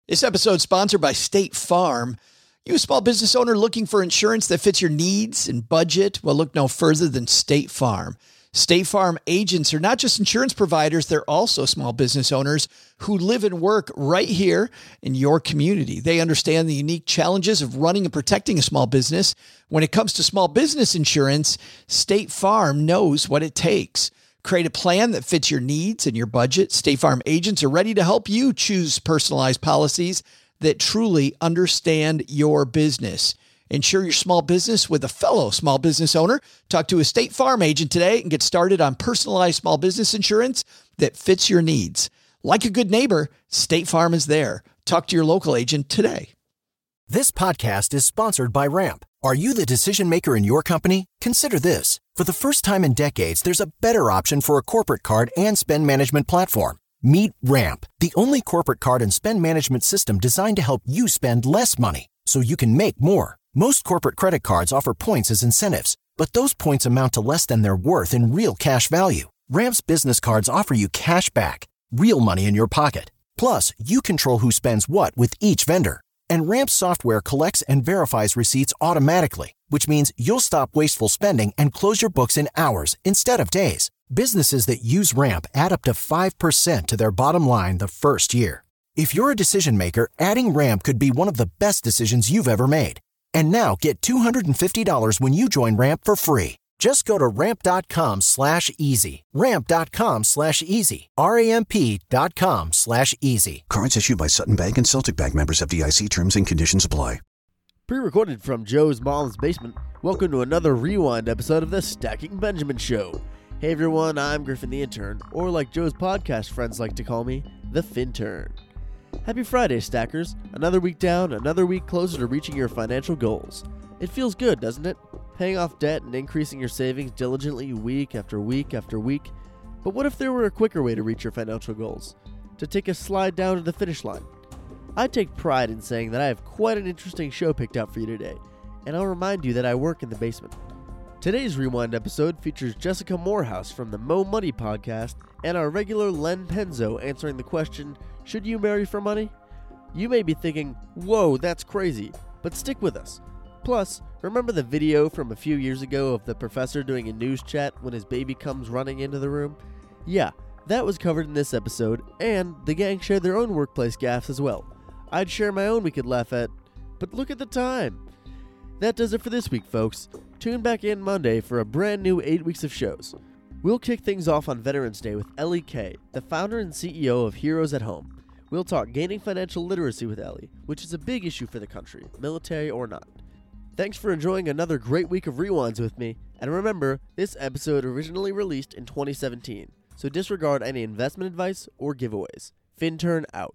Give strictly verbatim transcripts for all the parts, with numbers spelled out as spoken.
This episode is sponsored by State Farm. You a small business owner looking for insurance that fits your needs and budget? Well, look no further than State Farm. State Farm agents are not just insurance providers, they're also small business owners who live and work right here in your community. They understand the unique challenges of running and protecting a small business. When it comes to small business insurance, State Farm knows what it takes. Create a plan that fits your needs and your budget. State Farm agents are ready to help you choose personalized policies that truly understand your business. Insure your small business with a fellow small business owner. Talk to a State Farm agent today and get started on personalized small business insurance that fits your needs. Like a good neighbor, State Farm is there. Talk to your local agent today. This podcast is sponsored by Ramp. Are you the decision maker in your company? Consider this. For the first time in decades, there's a better option for a corporate card and spend management platform. Meet Ramp, the only corporate card and spend management system designed to help you spend less money so you can make more. Most corporate credit cards offer points as incentives, but those points amount to less than their worth in real cash value. Ramp's business cards offer you cash back, real money in your pocket. Plus, you control who spends what with each vendor. And Ramp software collects and verifies receipts automatically, which means you'll stop wasteful spending and close your books in hours instead of days. Businesses that use Ramp add up to five percent to their bottom line the first year. If you're a decision maker, adding Ramp could be one of the best decisions you've ever made. And now get two hundred fifty dollars when you join Ramp for free. Just go to ramp.com slash easy. Ramp.com slash easy. R-A-M-P dot com slash easy. Cards issued by Sutton Bank and Celtic Bank, members, F D I C. Terms and conditions apply. Pre-recorded from Joe's mom's basement, welcome to another rewind episode of the Stacking Benjamin Show. Hey everyone, I'm Griffin the Intern, or like Joe's podcast friends like to call me, the Fintern. Happy Friday, Stackers. Another week down, another week closer to reaching your financial goals. It feels good, doesn't it? Paying off debt and increasing your savings diligently week after week after week. But what if there were a quicker way to reach your financial goals? To take a slide down to the finish line? I take pride in saying that I have quite an interesting show picked out for you today, and I'll remind you that I work in the basement. Today's Rewind episode features Jessica Morehouse from the Mo Money podcast and our regular Len Penzo answering the question, should you marry for money? You may be thinking, whoa, that's crazy, but stick with us. Plus, remember the video from a few years ago of the professor doing a news chat when his baby comes running into the room? Yeah, that was covered in this episode, and the gang shared their own workplace gaffes as well. I'd share my own we could laugh at, but look at the time. That does it for this week, folks. Tune back in Monday for a brand new eight weeks of shows. We'll kick things off on Veterans Day with Ellie Kay, the founder and C E O of Heroes at Home. We'll talk gaining financial literacy with Ellie, which is a big issue for the country, military or not. Thanks for enjoying another great week of Rewinds with me, and remember, this episode originally released in twenty seventeen, so disregard any investment advice or giveaways. Fintern out.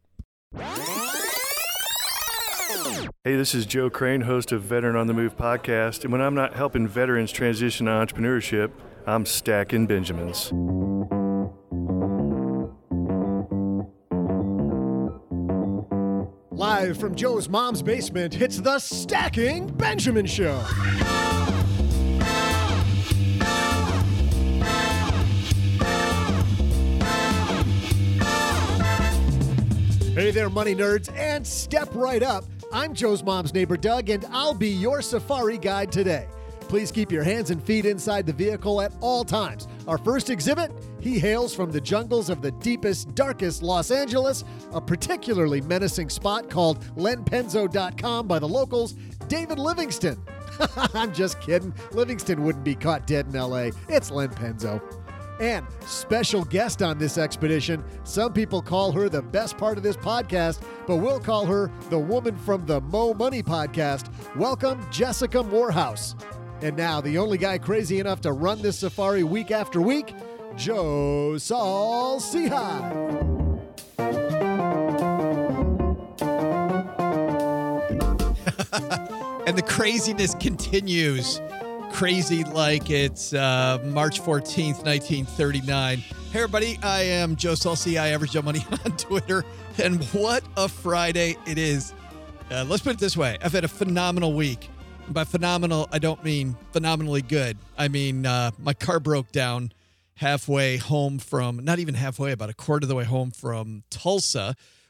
Hey, this is Joe Crane, host of Veteran on the Move podcast, and when I'm not helping veterans transition to entrepreneurship, I'm stacking Benjamins. Live from Joe's mom's basement, it's the Stacking Benjamin Show. Hey there, money nerds, and step right up. I'm Joe's mom's neighbor, Doug, and I'll be your safari guide today. Please keep your hands and feet inside the vehicle at all times. Our first exhibit, he hails from the jungles of the deepest, darkest Los Angeles, a particularly menacing spot called len penzo dot com by the locals, David Livingston. I'm just kidding. Livingston wouldn't be caught dead in L A. It's Len Penzo. And special guest on this expedition, some people call her the best part of this podcast, but we'll call her the woman from the Mo Money podcast. Welcome, Jessica Morehouse. And now, the only guy crazy enough to run this safari week after week, Joe Saul Seahigh. And the craziness continues. Crazy like it's uh, March fourteenth, nineteen thirty-nine. Hey, everybody. I am Joe Saul Seahigh, Average Joe Money on Twitter. And what a Friday it is. Uh, let's put it this way. I've had a phenomenal week. And by phenomenal, I don't mean phenomenally good. I mean, uh, my car broke down halfway home from, not even halfway, about a quarter of the way home from Tulsa,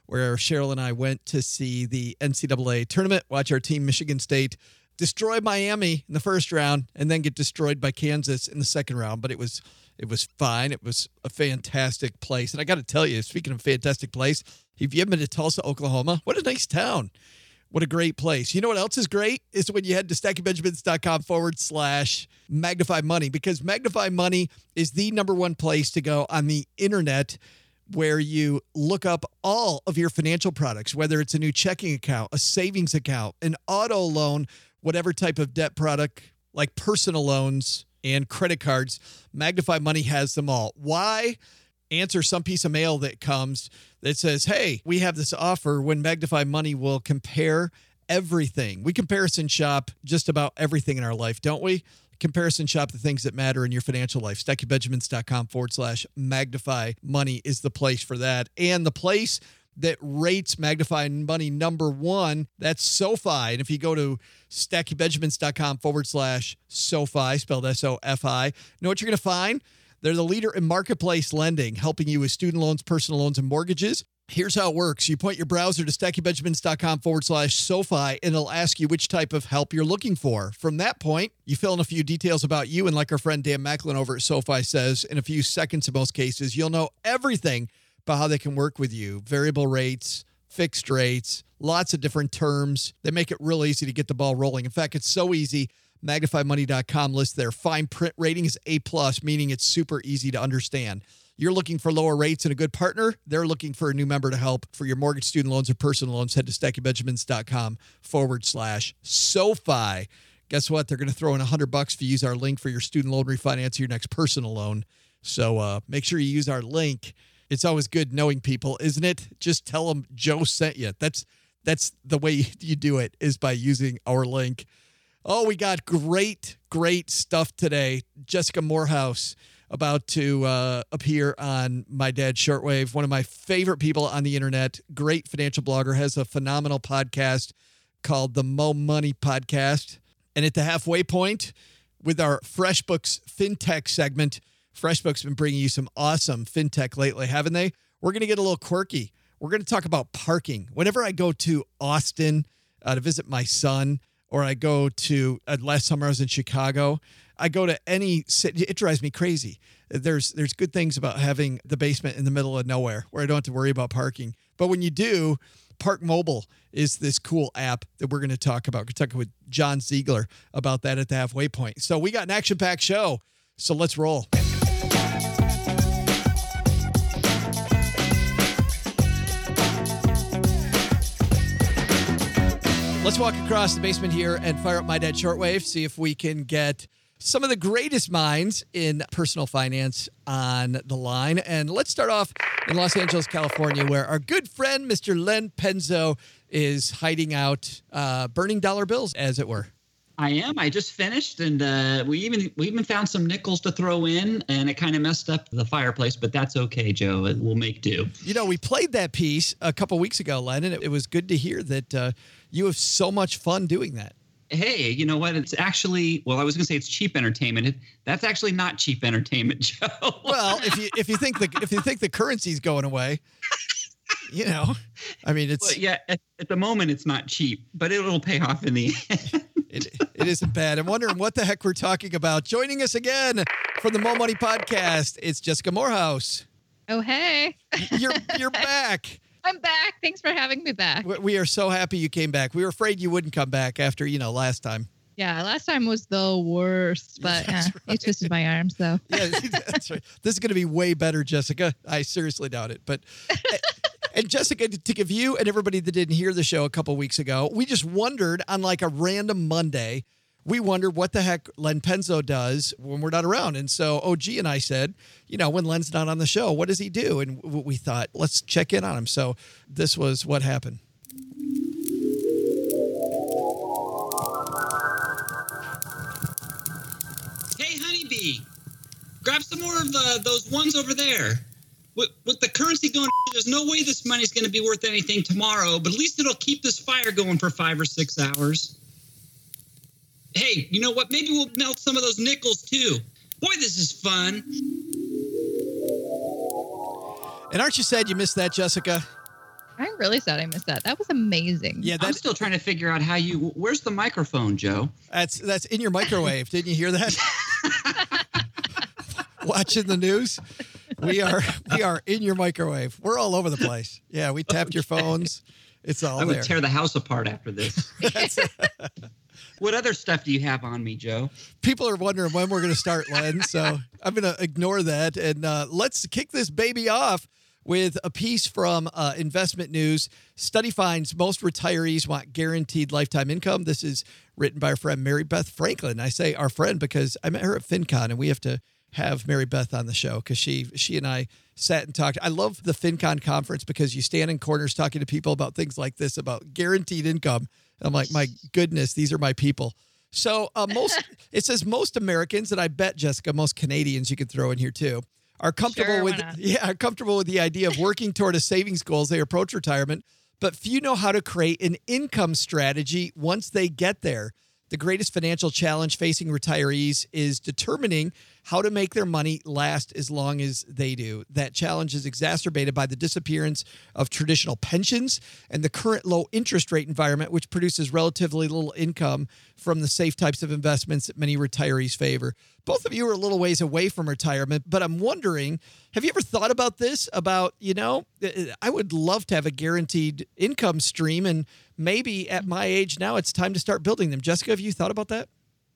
where Cheryl and I went to see the N C double A tournament, watch our team, Michigan State, destroy Miami in the first round and then get destroyed by Kansas in the second round. But it was it was fine. It was a fantastic place. And I got to tell you, speaking of fantastic place, if you haven't been to Tulsa, Oklahoma, what a nice town. What a great place. You know what else is great? Is when you head to stackingbenjamins.com forward slash magnify money, because Magnify Money is the number one place to go on the internet where you look up all of your financial products, whether it's a new checking account, a savings account, an auto loan, whatever type of debt product like personal loans and credit cards. Magnify Money has them all. Why? Answer some piece of mail that comes that says, hey, we have this offer when Magnify Money will compare everything. We comparison shop just about everything in our life, don't we? Comparison shop the things that matter in your financial life. stackingbenjamins.com forward slash magnify money is the place for that. And the place that rates Magnify Money number one, that's SoFi. And if you go to stackingbenjamins.com forward slash SoFi, spelled S O F I, you know what you're going to find? They're the leader in marketplace lending, helping you with student loans, personal loans, and mortgages. Here's how it works. You point your browser to stackingbenjamins.com forward slash SoFi, and it'll ask you which type of help you're looking for. From that point, you fill in a few details about you, and like our friend Dan Macklin over at SoFi says, in a few seconds in most cases, you'll know everything about how they can work with you. Variable rates, fixed rates, lots of different terms. They make it real easy to get the ball rolling. In fact, it's so easy. magnify money dot com lists their fine print rating is A plus, meaning it's super easy to understand. You're looking for lower rates and a good partner. They're looking for a new member to help for your mortgage, student loans, or personal loans. Head to stackingbenjamins.com forward slash SoFi. Guess what? They're going to throw in a hundred bucks if you use our link for your student loan refinance or your next personal loan. So uh, make sure you use our link. It's always good knowing people, isn't it? Just tell them Joe sent you. That's that's the way you do it, is by using our link. Oh, we got great, great stuff today. Jessica Morehouse about to uh, appear on My Dad's Shortwave. One of my favorite people on the internet. Great financial blogger. Has a phenomenal podcast called the Mo Money Podcast. And at the halfway point with our FreshBooks FinTech segment, FreshBooks been bringing you some awesome FinTech lately, haven't they? We're going to get a little quirky. We're going to talk about parking. Whenever I go to Austin uh, to visit my son, or I go to, uh, last summer I was in Chicago, I go to any city, it drives me crazy. There's there's good things about having the basement in the middle of nowhere where I don't have to worry about parking. But when you do, Park Mobile is this cool app that we're going to talk about. We're talking with John Ziegler about that at the halfway point. So we got an action-packed show, so let's roll. Let's walk across the basement here and fire up My Dad's Shortwave, see if we can get some of the greatest minds in personal finance on the line. And let's start off in Los Angeles, California, where our good friend, Mister Len Penzo, is hiding out, uh, burning dollar bills, as it were. I am. I just finished, and uh, we even we even found some nickels to throw in, and it kind of messed up the fireplace, but that's okay, Joe. It will make do. You know, we played that piece a couple weeks ago, Len, and it, it was good to hear that uh, you have so much fun doing that. Hey, you know what? It's actually, well, I was going to say it's cheap entertainment. It, that's actually not cheap entertainment, Joe. Well, if you if you think the if you think the currency's going away, you know, I mean, it's well, yeah. At, at the moment, it's not cheap, but it'll pay off in the end. It, it isn't bad. I'm wondering what the heck we're talking about. Joining us again from the Mo Money Podcast, it's Jessica Morehouse. Oh, hey. You're you're back. I'm back. Thanks for having me back. We are so happy you came back. We were afraid you wouldn't come back after, you know, last time. Yeah, last time was the worst, but yeah, right. You twisted my arm, so. Yeah, that's right. This is going to be way better, Jessica. I seriously doubt it. But and Jessica, to give you and everybody that didn't hear the show a couple weeks ago, we just wondered on like a random Monday, we wondered what the heck Len Penzo does when we're not around. And so O G and I said, you know, when Len's not on the show, what does he do? And we thought, let's check in on him. So this was what happened. Hey, honeybee, grab some more of the, those ones over there. With, with the currency going, there's no way this money's going to be worth anything tomorrow, but at least it'll keep this fire going for five or six hours. Hey, you know what? Maybe we'll melt some of those nickels, too. Boy, this is fun. And aren't you sad you missed that, Jessica? I'm really sad I missed that. That was amazing. Yeah, I'm that, still trying to figure out how you. Where's the microphone, Joe? that's that's in your microwave. Didn't you hear that? Watching the news, we are we are in your microwave. We're all over the place. Yeah, we tapped your phones. It's all I there. would tear the house apart after this. What other stuff do you have on me, Joe? People are wondering when we're going to start, Len. So I'm going to ignore that. And uh, let's kick this baby off with a piece from uh, Investment News. Study finds most retirees want guaranteed lifetime income. This is written by our friend Mary Beth Franklin. I say our friend because I met her at FinCon, and we have to have Mary Beth on the show because she she and I sat and talked. I love the FinCon conference because you stand in corners talking to people about things like this, about guaranteed income. I'm like, my goodness, these are my people. So uh, most it says most Americans, and I bet, Jessica, most Canadians you could throw in here too, are comfortable Sure, with why not? yeah, are comfortable with the idea of working toward a savings goal as they approach retirement, but few know how to create an income strategy once they get there. The greatest financial challenge facing retirees is determining how to make their money last as long as they do. That challenge is exacerbated by the disappearance of traditional pensions and the current low interest rate environment, which produces relatively little income from the safe types of investments that many retirees favor. Both of you are a little ways away from retirement, but I'm wondering, have you ever thought about this? About, you know, I would love to have a guaranteed income stream, and maybe at my age now, it's time to start building them. Jessica, have you thought about that?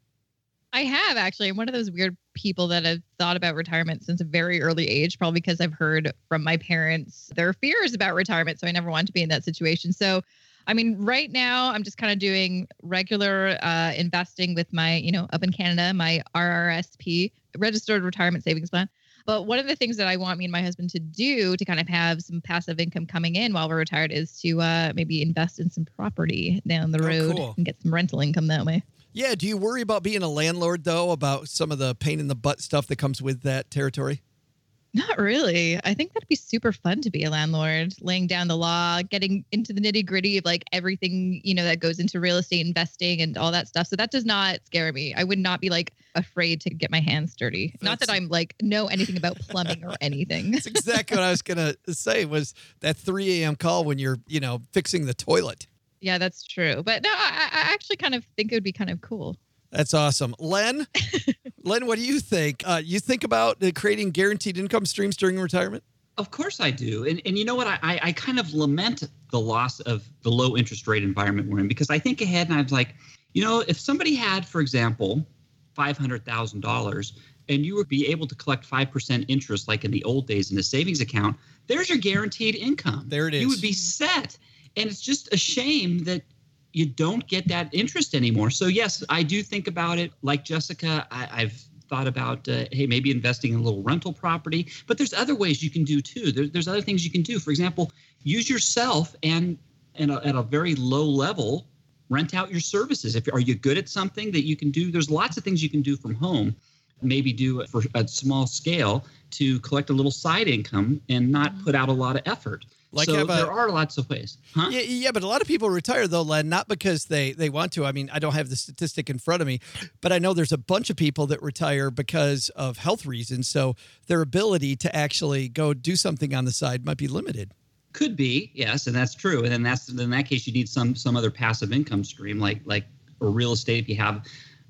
I have actually. I'm one of those weird people that have thought about retirement since a very early age, probably because I've heard from my parents their fears about retirement. So I never wanted to be in that situation. So, I mean, right now I'm just kind of doing regular uh, investing with my, you know, up in Canada, my R R S P, Registered Retirement Savings Plan. But one of the things that I want me and my husband to do to kind of have some passive income coming in while we're retired is to uh, maybe invest in some property down the Oh, road cool. and get some rental income that way. Yeah. Do you worry about being a landlord, though, about some of the pain in the butt stuff that comes with that territory? Not really. I think that'd be super fun to be a landlord, laying down the law, getting into the nitty gritty of like everything, you know, that goes into real estate investing and all that stuff. So that does not scare me. I would not be like afraid to get my hands dirty. Not that That's- I'm like know anything about plumbing or anything. That's exactly what I was going to say was that three a.m. call when you're, you know, fixing the toilet. Yeah, that's true. But no, I, I actually kind of think it would be kind of cool. That's awesome. Len, Len, what do you think? Uh, you think about uh, creating guaranteed income streams during retirement? Of course I do. And and you know what? I, I, I kind of lament the loss of the low interest rate environment we're in, because I think ahead and I was like, you know, if somebody had, for example, five hundred thousand dollars and you would be able to collect five percent interest like in the old days in a savings account, there's your guaranteed income. There it is. You would be set. And it's just a shame that you don't get that interest anymore. So yes, I do think about it. Like Jessica, I, I've thought about, uh, hey, maybe investing in a little rental property. But there's other ways you can do too. There, there's other things you can do. For example, use yourself and, and a, at a very low level, rent out your services. If are you good at something that you can do? There's lots of things you can do from home. Maybe do it for a small scale to collect a little side income and not put out a lot of effort. Like so have a- there are lots of ways. Huh? Yeah, yeah, but a lot of people retire, though, Len, not because they, they want to. I mean, I don't have the statistic in front of me, but I know there's a bunch of people that retire because of health reasons. So their ability to actually go do something on the side might be limited. Could be, yes, and that's true. And then that's in that case, you need some some other passive income stream, like like or real estate. If you have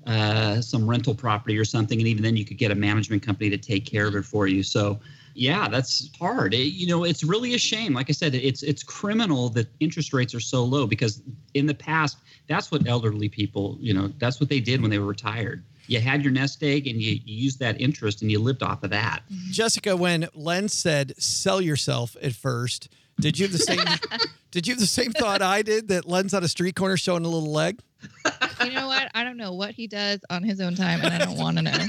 uh, some rental property or something, and even then you could get a management company to take care of it for you. So, yeah, that's hard. It, you know, it's really a shame. Like I said, it's it's criminal that interest rates are so low, because in the past, that's what elderly people, you know, that's what they did when they were retired. You had your nest egg and you, you used that interest and you lived off of that. Jessica, when Len said sell yourself at first, did you have the same did you have the same thought I did, that Len's on a street corner showing a little leg? You know what? I don't know what he does on his own time, and I don't want to know.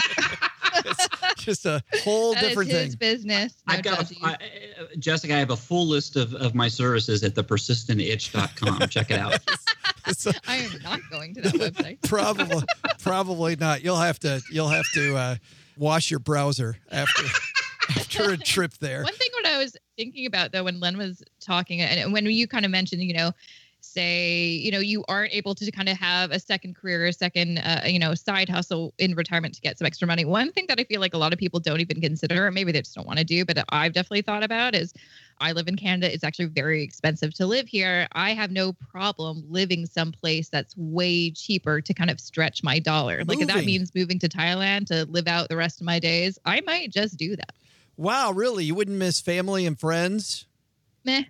It's just a whole That is different his thing. business. No I've got, judge a, I, uh, Jessica, I have a full list of, of my services at the persistent itch dot com. Check it out. It's a- I am not going to that website. probably probably not. You'll have to you'll have to uh, wash your browser after after a trip there. One thing what I was thinking about though when Len was talking, and when you kind of mentioned, you know, say, you know, you aren't able to kind of have a second career, a second, uh, you know, side hustle in retirement to get some extra money. One thing that I feel like a lot of people don't even consider, or maybe they just don't want to do, but I've definitely thought about is I live in Canada. It's actually very expensive to live here. I have no problem living someplace that's way cheaper to kind of stretch my dollar. Like if that Moving. means moving to Thailand to live out the rest of my days, I might just do that. Wow, really? You wouldn't miss family and friends? Meh.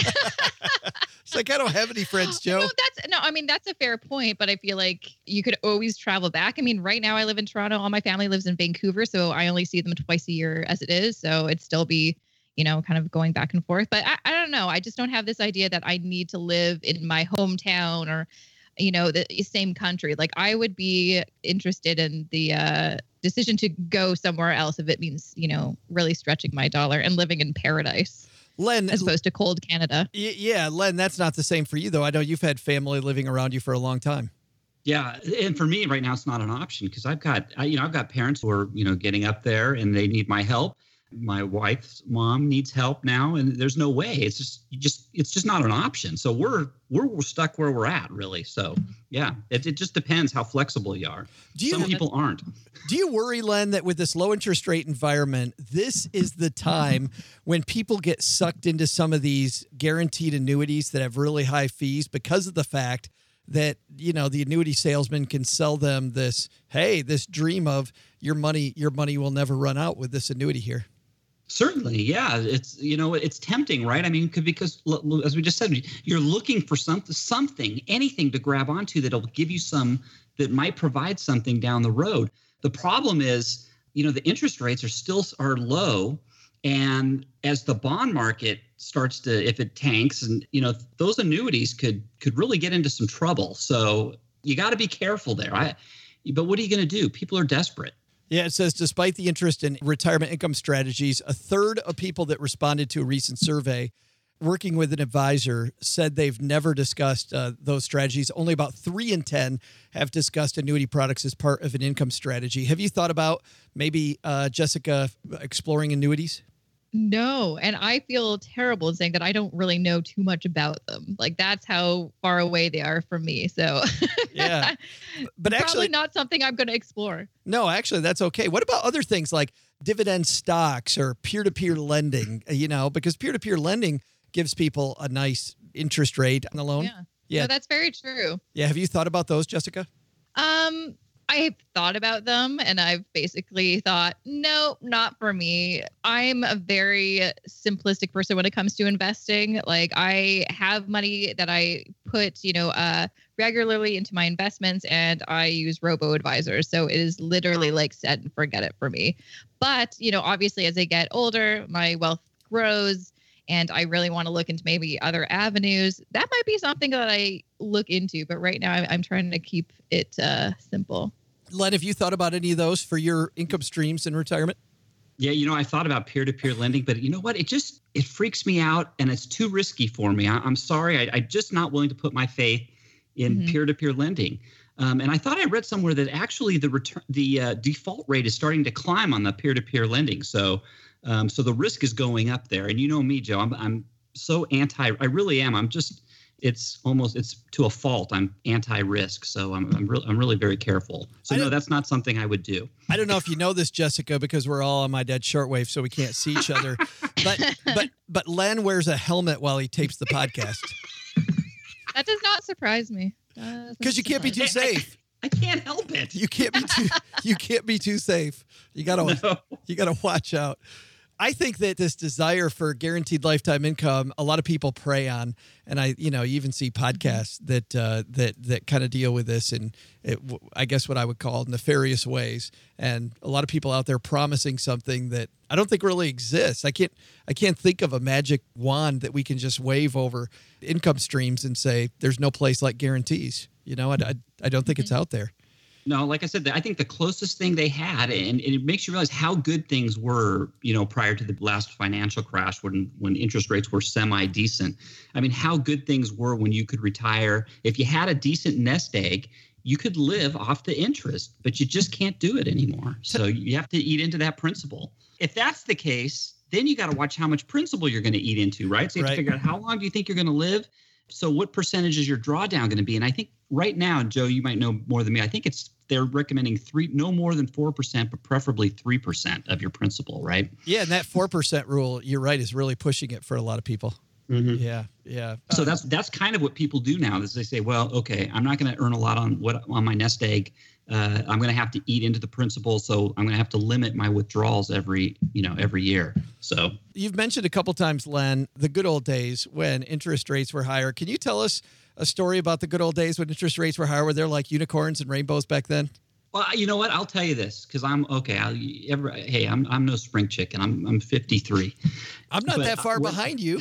It's like, I don't have any friends, Joe. No, that's no, I mean, that's a fair point, but I feel like you could always travel back. I mean, right now I live in Toronto. All my family lives in Vancouver, so I only see them twice a year as it is. So it'd still be, you know, kind of going back and forth. But I, I don't know. I just don't have this idea that I need to live in my hometown or, you know, the same country. Like I would be interested in the uh, decision to go somewhere else if it means, you know, really stretching my dollar and living in paradise. Len, as opposed to cold Canada. Y- yeah, Len, that's not the same for you, though. I know you've had family living around you for a long time. Yeah, and for me right now, it's not an option because I've got, I, you know, I've got parents who are, you know, getting up there and they need my help. My wife's mom needs help now, and there's no way. It's just, you just, it's just not an option. So we're, we're, we're stuck where we're at, really. So yeah, it, it just depends how flexible you are. Do you, Some people aren't. Do you worry, Len, that with this low interest rate environment, this is the time when people get sucked into some of these guaranteed annuities that have really high fees because of the fact that, you know, the annuity salesman can sell them this, hey, this dream of your money, your money will never run out with this annuity here? Certainly, yeah. It's, you know, it's tempting, right? I mean, because as we just said, you're looking for something, something, anything to grab onto that'll give you some, that might provide something down the road. The problem is, you know, the interest rates are still are low, and as the bond market starts to, if it tanks, and you know, those annuities could could really get into some trouble. So you got to be careful there. I, but what are you going to do? People are desperate. Yeah, it says, despite the interest in retirement income strategies, a third of people that responded to a recent survey working with an advisor said they've never discussed uh, those strategies. Only about three in ten have discussed annuity products as part of an income strategy. Have you thought about maybe, uh, Jessica, exploring annuities? No. And I feel terrible in saying that I don't really know too much about them. Like that's how far away they are from me. So yeah, but actually probably not something I'm going to explore. No, actually, that's okay. What about other things like dividend stocks or peer-to-peer lending, you know, because peer-to-peer lending gives people a nice interest rate on the loan. Yeah. Yeah. No, that's very true. Yeah. Have you thought about those, Jessica? Um, I've thought about them and I've basically thought, no, not for me. I'm a very simplistic person when it comes to investing. Like I have money that I put, you know, uh, regularly into my investments and I use robo advisors. So it is literally like set and forget it for me. But, you know, obviously as I get older, my wealth grows and I really want to look into maybe other avenues. That might be something that I look into, but right now I'm, I'm trying to keep it uh, simple. Len, have you thought about any of those for your income streams in retirement? Yeah, you know, I thought about peer-to-peer lending, but you know what? It just, it freaks me out and it's too risky for me. I, I'm sorry. I, I'm just not willing to put my faith in mm-hmm. peer-to-peer lending. Um, and I thought I read somewhere that actually the return, the uh, default rate is starting to climb on the peer-to-peer lending. So, um, so the risk is going up there. And you know me, Joe, I'm, I'm so anti, I really am. I'm just, it's almost, it's to a fault. I'm anti-risk. So I'm, I'm really, I'm really very careful. So no, that's not something I would do. I don't know if you know this, Jessica, because we're all on my dead shortwave, so we can't see each other. But, but, but Len wears a helmet while he tapes the podcast. That does not surprise me. Because you can't be too safe. I, I can't help it. You can't be too. You can't be too safe. You gotta. No. You gotta watch out. I think that this desire for guaranteed lifetime income, a lot of people prey on, and I, you know, you even see podcasts that uh, that that kind of deal with this in, it, I guess, what I would call nefarious ways. And a lot of people out there promising something that I don't think really exists. I can't, I can't think of a magic wand that we can just wave over income streams and say there's no place like guarantees. You know, I, I, I don't think mm-hmm. it's out there. No, like I said, I think the closest thing they had, and, and it makes you realize how good things were, you know, prior to the last financial crash when when interest rates were semi-decent. I mean, how good things were when you could retire. If you had a decent nest egg, you could live off the interest, but you just can't do it anymore. So you have to eat into that principle. If that's the case, then you got to watch how much principal you're going to eat into, right? So you have right. to figure out how long do you think you're going to live. so what percentage is your drawdown going to be? And I think right now, Joe, you might know more than me. I think it's they're recommending three, no more than four percent, but preferably three percent of your principal, right? Yeah, and that four percent rule, you're right, is really pushing it for a lot of people. Mm-hmm. Yeah, yeah. So Uh, that's that's kind of what people do now. Is they say, well, okay, I'm not going to earn a lot on what on my nest egg. Uh, I'm going to have to eat into the principal, so I'm going to have to limit my withdrawals every you know every year. So You've mentioned a couple times, Len, the good old days when interest rates were higher. Can you tell us a story about the good old days when interest rates were higher? Were there like unicorns and rainbows back then? Well, you know what? I'll tell you this because I'm okay. I'll, every, hey, I'm I'm no spring chicken. I'm I'm fifty-three. I'm not But that far when- behind you.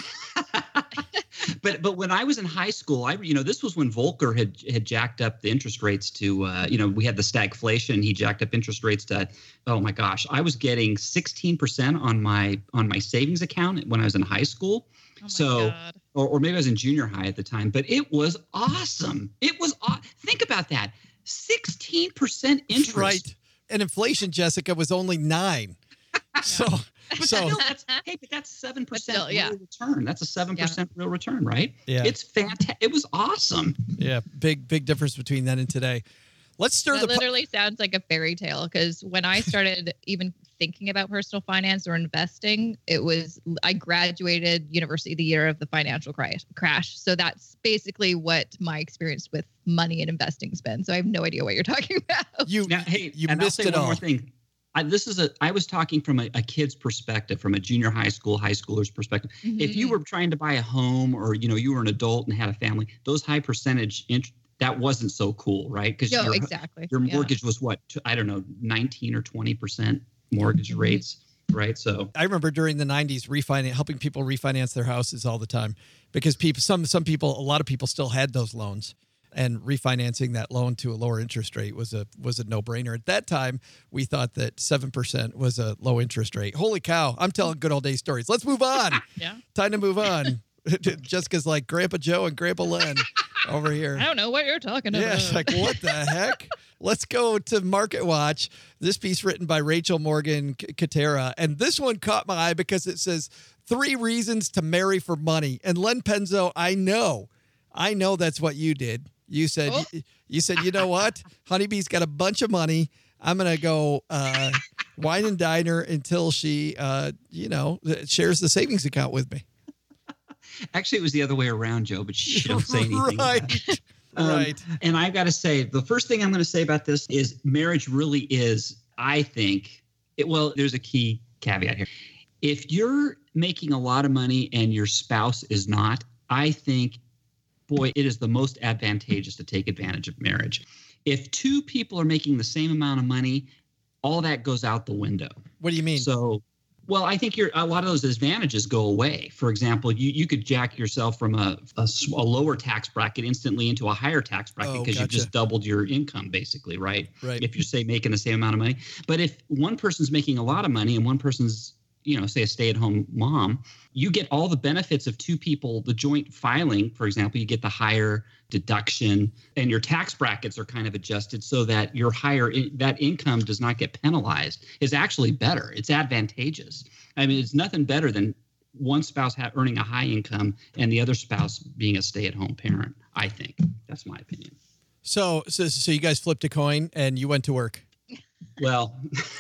But but when I was in high school, I you know this was when Volcker had had jacked up the interest rates to uh, you know we had the stagflation. He jacked up interest rates to oh my gosh, I was getting sixteen percent on my on my savings account when I was in high school. Oh my so God. or or maybe I was in junior high at the time. But it was awesome. It was aw- think about that, sixteen percent interest. Right. And inflation, Jessica, was only nine. So, But so still, that's, hey, but that's seven percent still, yeah. real return. That's a seven percent real return, right? Yeah. It's fantastic. It was awesome. yeah, big, big difference between then and today. Let's stir That the pot. literally sounds like a fairy tale because when I started even thinking about personal finance or investing, it was I graduated university the year of the financial crash. crash. So that's basically what my experience with money and investing's been. So I have no idea what you're talking about. You, Now, hey, you and missed I'll say it one all. more thing. I, this is a. I was talking from a, a kid's perspective, from a junior high school, high schooler's perspective. If you were trying to buy a home, or you know, you were an adult and had a family, those high percentage int- that wasn't so cool, right? Because No, your, exactly. your Yeah. mortgage was what t- I don't know, nineteen or twenty percent mortgage Mhm. rates, right? So I remember during the nineties refinance, helping people refinance their houses all the time because people, some some people, a lot of people still had those loans, and refinancing that loan to a lower interest rate was a was a no brainer. At that time, we thought that seven percent was a low interest rate. Holy cow! I'm telling good old days stories. Let's move on. Yeah. Time to move on. Jessica's like Grandpa Joe and Grandpa Len over here. I don't know what you're talking Yeah, about. it's like, what the heck? Let's go to Market Watch. This piece written by Rachel Morgan Katera. And this one caught my eye because it says three reasons to marry for money. And Len Penzo, I know, I know that's what you did. You said, Oh. you, you said, you know what? Honeybee's got a bunch of money. I'm going to go uh, wine and dine her until she, uh, you know, shares the savings account with me. actually, it was the other way around, Joe. But she don't say anything. about it. Right. Um, Right. And I've got to say, the first thing I'm going to say about this is marriage really is, I think, it, well, there's a key caveat here. If you're making a lot of money and your spouse is not, I think, boy, it is the most advantageous to take advantage of marriage. If two people are making the same amount of money, all that goes out the window. What do you mean? So, well, I think you're, a lot of those advantages go away. For example, you, you could jack yourself from a, a, s- a lower tax bracket instantly into a higher tax bracket Oh, because you've gotcha. just doubled your income, basically, right? Right. If you're, say, making the same amount of money. But if one person's making a lot of money and one person's, you know, say a stay-at-home mom, you get all the benefits of two people, the joint filing, for example, you get the higher deduction and your tax brackets are kind of adjusted so that your higher, that income does not get penalized. It's actually better. It's advantageous. I mean, it's nothing better than one spouse ha- earning a high income and the other spouse being a stay-at-home parent, I think. That's my opinion. So, so, so you guys flipped a coin and you went to work. Well,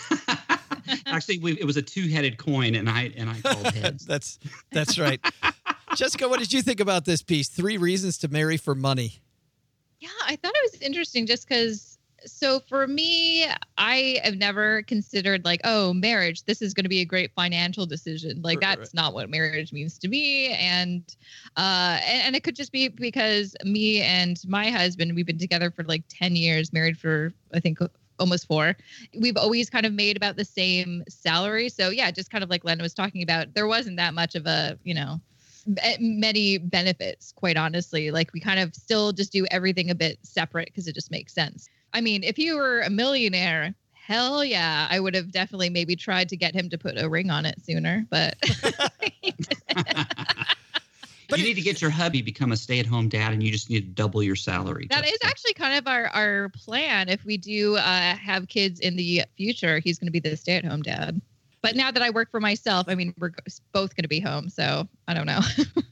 actually, we, it was a two-headed coin, and I and I called heads. That's that's right. Jessica, what did you think about this piece? Three reasons to marry for money. Yeah, I thought it was interesting just because. So for me, I have never considered like, oh, marriage, this is going to be a great financial decision. Like Right, that's right. not what marriage means to me. And, uh, and, and it could just be because me and my husband, we've been together for like ten years, married for, I think, almost four. We've always kind of made about the same salary. So yeah, just kind of like Len was talking about, there wasn't that much of a, you know, be- many benefits, quite honestly. Like we kind of still just do everything a bit separate because it just makes sense. I mean, if you were a millionaire, hell yeah, I would have definitely maybe tried to get him to put a ring on it sooner, but But you need to get your hubby become a stay-at-home dad, and you just need to double your salary. that is actually kind of our, our plan. If we do uh, have kids in the future, he's going to be the stay-at-home dad. But now that I work for myself, I mean, we're both going to be home, so I don't know.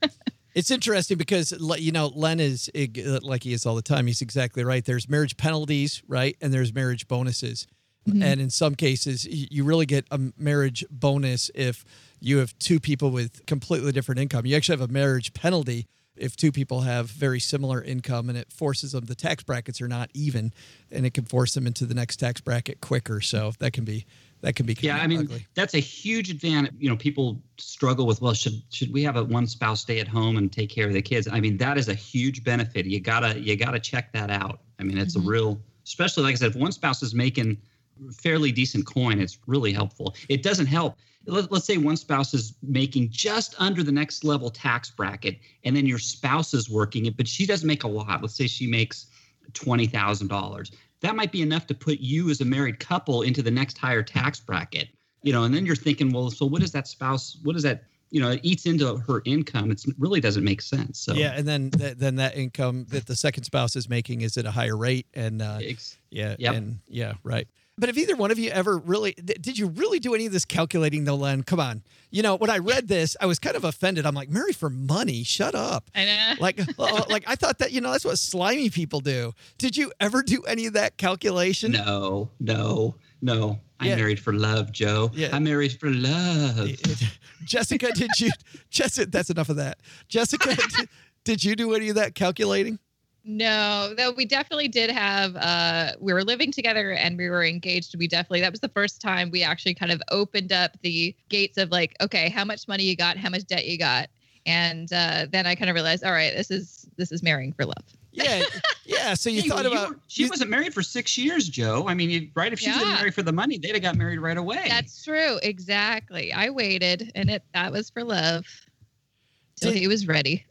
It's interesting because, you know, Len is, like he is all the time, he's exactly right. There's marriage penalties, right? And there's marriage bonuses. Mm-hmm. And in some cases, you really get a marriage bonus if you have two people with completely different income. You actually have a marriage penalty if two people have very similar income, and it forces them, the tax brackets are not even, and it can force them into the next tax bracket quicker. So that can be That can be yeah. I mean, ugly. That's a huge advantage. You know, people struggle with, well, should should we have a one spouse stay at home and take care of the kids? I mean, that is a huge benefit. You gotta you gotta check that out. I mean, it's mm-hmm. a real, especially like I said, if one spouse is making fairly decent coin, it's really helpful. It doesn't help. Let, let's say one spouse is making just under the next level tax bracket, and then your spouse is working it, but she doesn't make a lot. Let's say she makes twenty thousand dollars. That might be enough to put you as a married couple into the next higher tax bracket, you know, and then you're thinking, well, so what is that spouse, what is that, you know, it eats into her income. It's, it really doesn't make sense. So yeah. And then, th- then that income that the second spouse is making is at a higher rate. And uh, yeah. Yep. And yeah. Right. But have either one of you ever really, did you really do any of this calculating though, Len? Come on. You know, when I read this, I was kind of offended. I'm like, marry for money. Shut up. I know. Like, uh, like I thought that, you know, that's what slimy people do. Did you ever do any of that calculation? No, no, no. I'm yeah. married for love, Joe. Yeah. I'm married for love. Jessica, did you, Jessica, that's enough of that. Jessica, did, did you do any of that calculating? No, though we definitely did have, uh, we were living together and we were engaged. We definitely, that was the first time we actually kind of opened up the gates of like, okay, how much money you got, how much debt you got. And uh, then I kind of realized, all right, this is, this is marrying for love. Yeah. Yeah. So you hey, thought well, about, you were, she you, wasn't married for six years, Joe. I mean, you, right. If she yeah. was married for the money, they'd have got married right away. That's true. Exactly. I waited and it, that was for love till he was ready.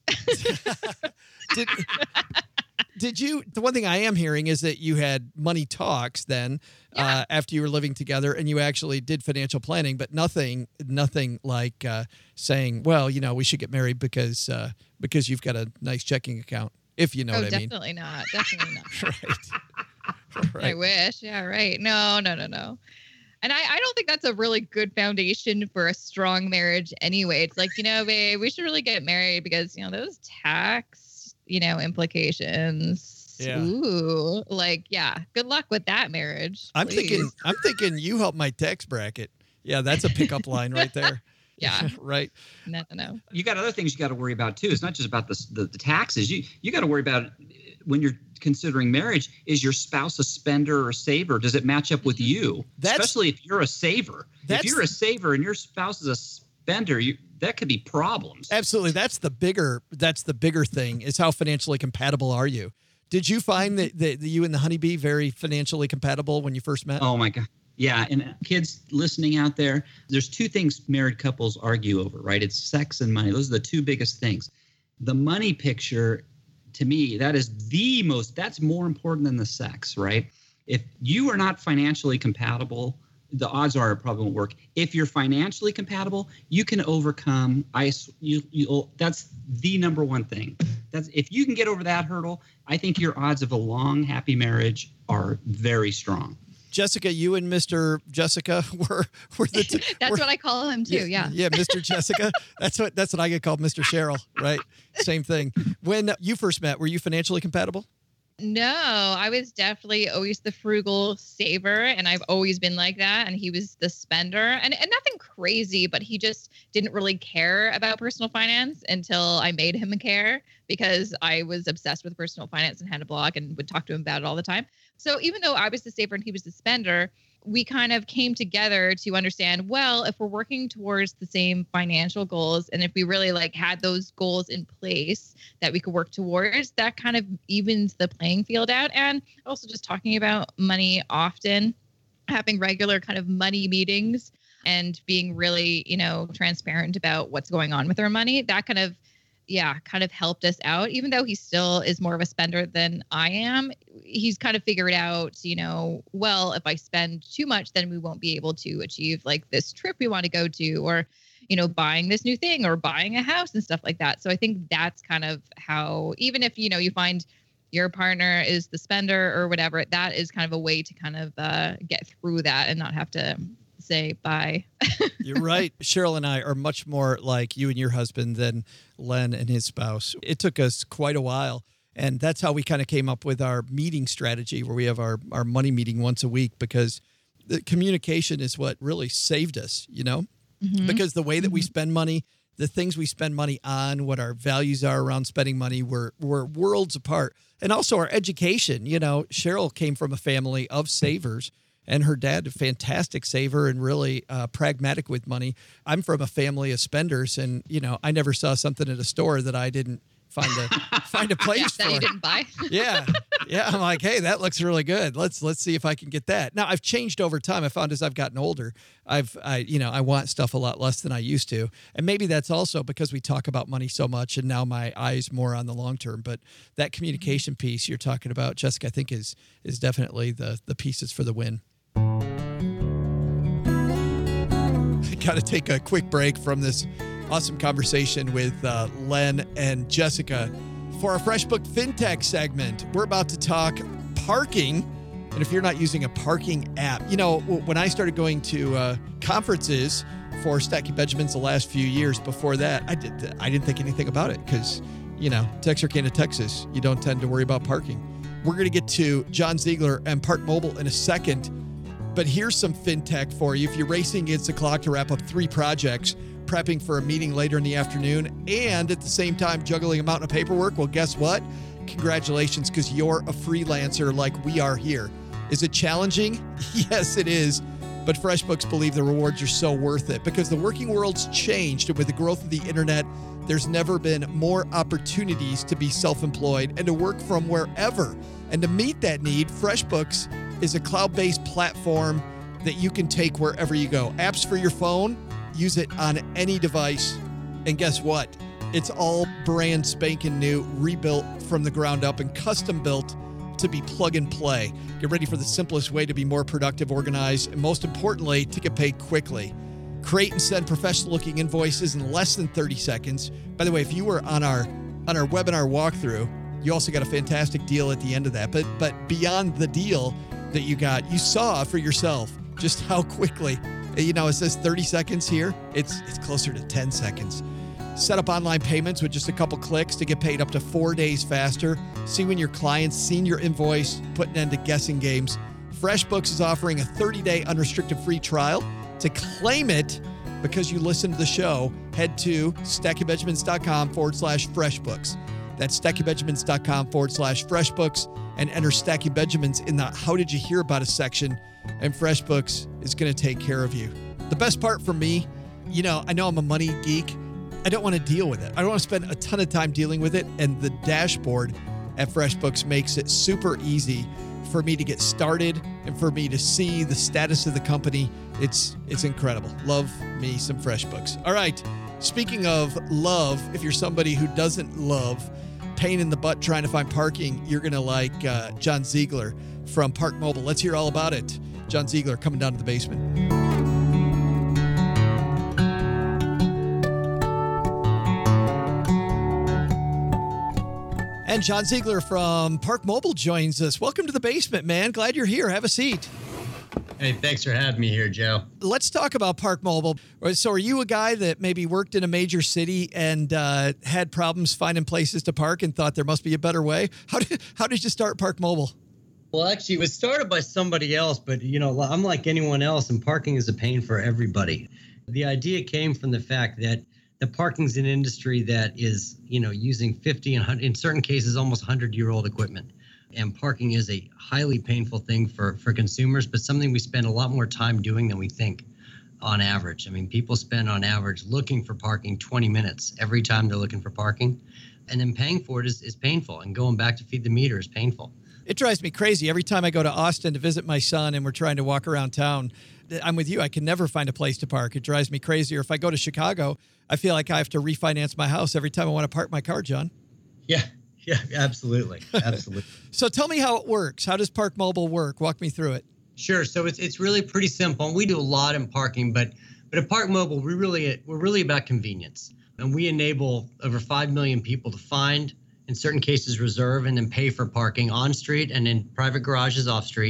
Did, Did you, the one thing I am hearing is that you had money talks then yeah. uh, after you were living together and you actually did financial planning, but nothing, nothing like uh, saying, well, you know, we should get married because, uh, because you've got a nice checking account, if you know oh, what I mean. Definitely not. Definitely not. right. right. I wish. Yeah, right. No, no, no, no. And I, I don't think that's a really good foundation for a strong marriage anyway. It's like, you know, babe, we should really get married because, you know, those tax, you know, implications. Yeah. Ooh, like, yeah. Good luck with that marriage. I'm please. thinking, I'm thinking you help my tax bracket. Yeah. That's a pickup line right there. Yeah. Right. No, no. You got other things you got to worry about too. It's not just about the, the, the taxes. You, you got to worry about when you're considering marriage, is your spouse a spender or a saver? Does it match up with mm-hmm. you? That's, Especially if you're a saver. If you're a saver and your spouse is a spender, you, that could be problems. Absolutely. That's the bigger, that's the bigger thing is how financially compatible are you? Did you find that, that you and the honeybee very financially compatible when you first met? Oh my God. Yeah. And kids listening out there, there's two things married couples argue over, right? It's sex and money. Those are the two biggest things. The money picture, to me, that is the most, that's more important than the sex, right? If you are not financially compatible, the odds are it probably won't work. If you're financially compatible, you can overcome ice. You, you, that's the number one thing. That's if you can get over that hurdle, I think your odds of a long, happy marriage are very strong. Jessica, you and Mister Jessica were were the. T- that's were, what I call him too. Yeah. Yeah, Mister Jessica. That's what that's what I get called, Mister Cheryl. Right. Same thing. When you first met, were you financially compatible? No, I was definitely always the frugal saver, and I've always been like that. And he was the spender, and, and nothing crazy, but he just didn't really care about personal finance until I made him care because I was obsessed with personal finance and had a blog and would talk to him about it all the time. So even though I was the saver and he was the spender, we kind of came together to understand, well, if we're working towards the same financial goals and if we really like had those goals in place that we could work towards, that kind of evens the playing field out. And also just talking about money often, having regular kind of money meetings and being really, you know, transparent about what's going on with our money, that kind of yeah, kind of helped us out. Even though he still is more of a spender than I am, he's kind of figured out, you know, well, if I spend too much, then we won't be able to achieve like this trip we want to go to, or, you know, buying this new thing or buying a house and stuff like that. So I think that's kind of how, even if, you know, you find your partner is the spender or whatever, that is kind of a way to kind of uh, get through that and not have to say bye. You're right. Cheryl and I are much more like you and your husband than Len and his spouse. It took us quite a while. And that's how we kind of came up with our meeting strategy, where we have our, our money meeting once a week, because the communication is what really saved us, you know, mm-hmm. because the way that mm-hmm. we spend money, the things we spend money on, what our values are around spending money, we're, we're worlds apart. And also our education. You know, Cheryl came from a family of savers, and her dad, a fantastic saver and really uh, pragmatic with money. I'm from a family of spenders, and, you know, I never saw something at a store that I didn't find a find a place yeah, that for. you didn't buy. yeah. Yeah. I'm like, hey, that looks really good. Let's let's see if I can get that. Now, I've changed over time. I found as I've gotten older, I've I you know, I want stuff a lot less than I used to. And maybe that's also because we talk about money so much, and now my eye's more on the long term. But that communication piece you're talking about, Jessica, I think is is definitely the the pieces for the win. Got to take a quick break from this awesome conversation with uh, Len and Jessica for our FreshBook FinTech segment. We're about to talk parking. And if you're not using a parking app, you know, when I started going to uh, conferences for Stacking Benjamins the last few years before that, I, did, I didn't think anything about it because, you know, Texarkana, Texas, you don't tend to worry about parking. We're going to get to John Ziegler and Park Mobile in a second. But here's some FinTech for you. If you're racing against the clock to wrap up three projects, prepping for a meeting later in the afternoon, and at the same time juggling a mountain of paperwork, well, guess what? Congratulations, because you're a freelancer like we are here. Is it challenging? Yes, it is. But FreshBooks believe the rewards are so worth it, because the working world's changed, and with the growth of the internet, there's never been more opportunities to be self-employed and to work from wherever. And to meet that need, FreshBooks is a cloud-based platform that you can take wherever you go. Apps for your phone, use it on any device. And guess what? It's all brand spanking new, rebuilt from the ground up and custom built to be plug and play. Get ready for the simplest way to be more productive, organized, and most importantly, to get paid quickly. Create and send professional looking invoices in less than thirty seconds. By the way, if you were on our on our webinar walkthrough, you also got a fantastic deal at the end of that. But but beyond the deal that you got, you saw for yourself just how quickly, you know, it says thirty seconds here. It's it's closer to ten seconds. Set up online payments with just a couple clicks to get paid up to four days faster. See when your client's seen your invoice, put an end to guessing games. FreshBooks is offering a thirty-day unrestricted free trial. To claim it, because you listen to the show, head to stackingbenjamins.com forward slash FreshBooks. That's stackingbenjamins.com forward slash FreshBooks and enter Stacking Benjamins in the How Did You Hear About Us section, and FreshBooks is going to take care of you. The best part for me, you know, I know I'm a money geek. I don't want to deal with it. I don't want to spend a ton of time dealing with it, and the dashboard at FreshBooks makes it super easy for me to get started and for me to see the status of the company. It's it's incredible. Love me some FreshBooks. All right. Speaking of love, if you're somebody who doesn't love pain in the butt trying to find parking, you're going to like uh, John Ziegler from Park Mobile. Let's hear all about it. John Ziegler coming down to the basement. And John Ziegler from Park Mobile joins us. Welcome to the basement, man. Glad you're here. Have a seat. Hey, thanks for having me here, Joe. Let's talk about Park Mobile. So are you a guy that maybe worked in a major city and uh, had problems finding places to park and thought there must be a better way? How did, how did you start Park Mobile? Well, actually, it was started by somebody else, but, you know, I'm like anyone else, and parking is a pain for everybody. The idea came from the fact that the parking's an industry that is, you know, using fifty and one hundred, in certain cases, almost one hundred-year-old equipment. And parking is a highly painful thing for, for consumers, but something we spend a lot more time doing than we think on average. I mean, people spend on average looking for parking twenty minutes every time they're looking for parking. And then paying for it is, is painful, and going back to feed the meter is painful. It drives me crazy. Every time I go to Austin to visit my son and we're trying to walk around town, I'm with you. I can never find a place to park. It drives me crazy. Or if I go to Chicago, I feel like I have to refinance my house every time I want to park my car, John. Yeah, yeah, absolutely. Absolutely. So tell me how it works. How does Park Mobile work? Walk me through it. Sure. So it's it's really pretty simple. And we do a lot in parking, but but at Park Mobile, we really we're really about convenience. And we enable over five million people to find, in certain cases, reserve and then pay for parking on street and in private garages off street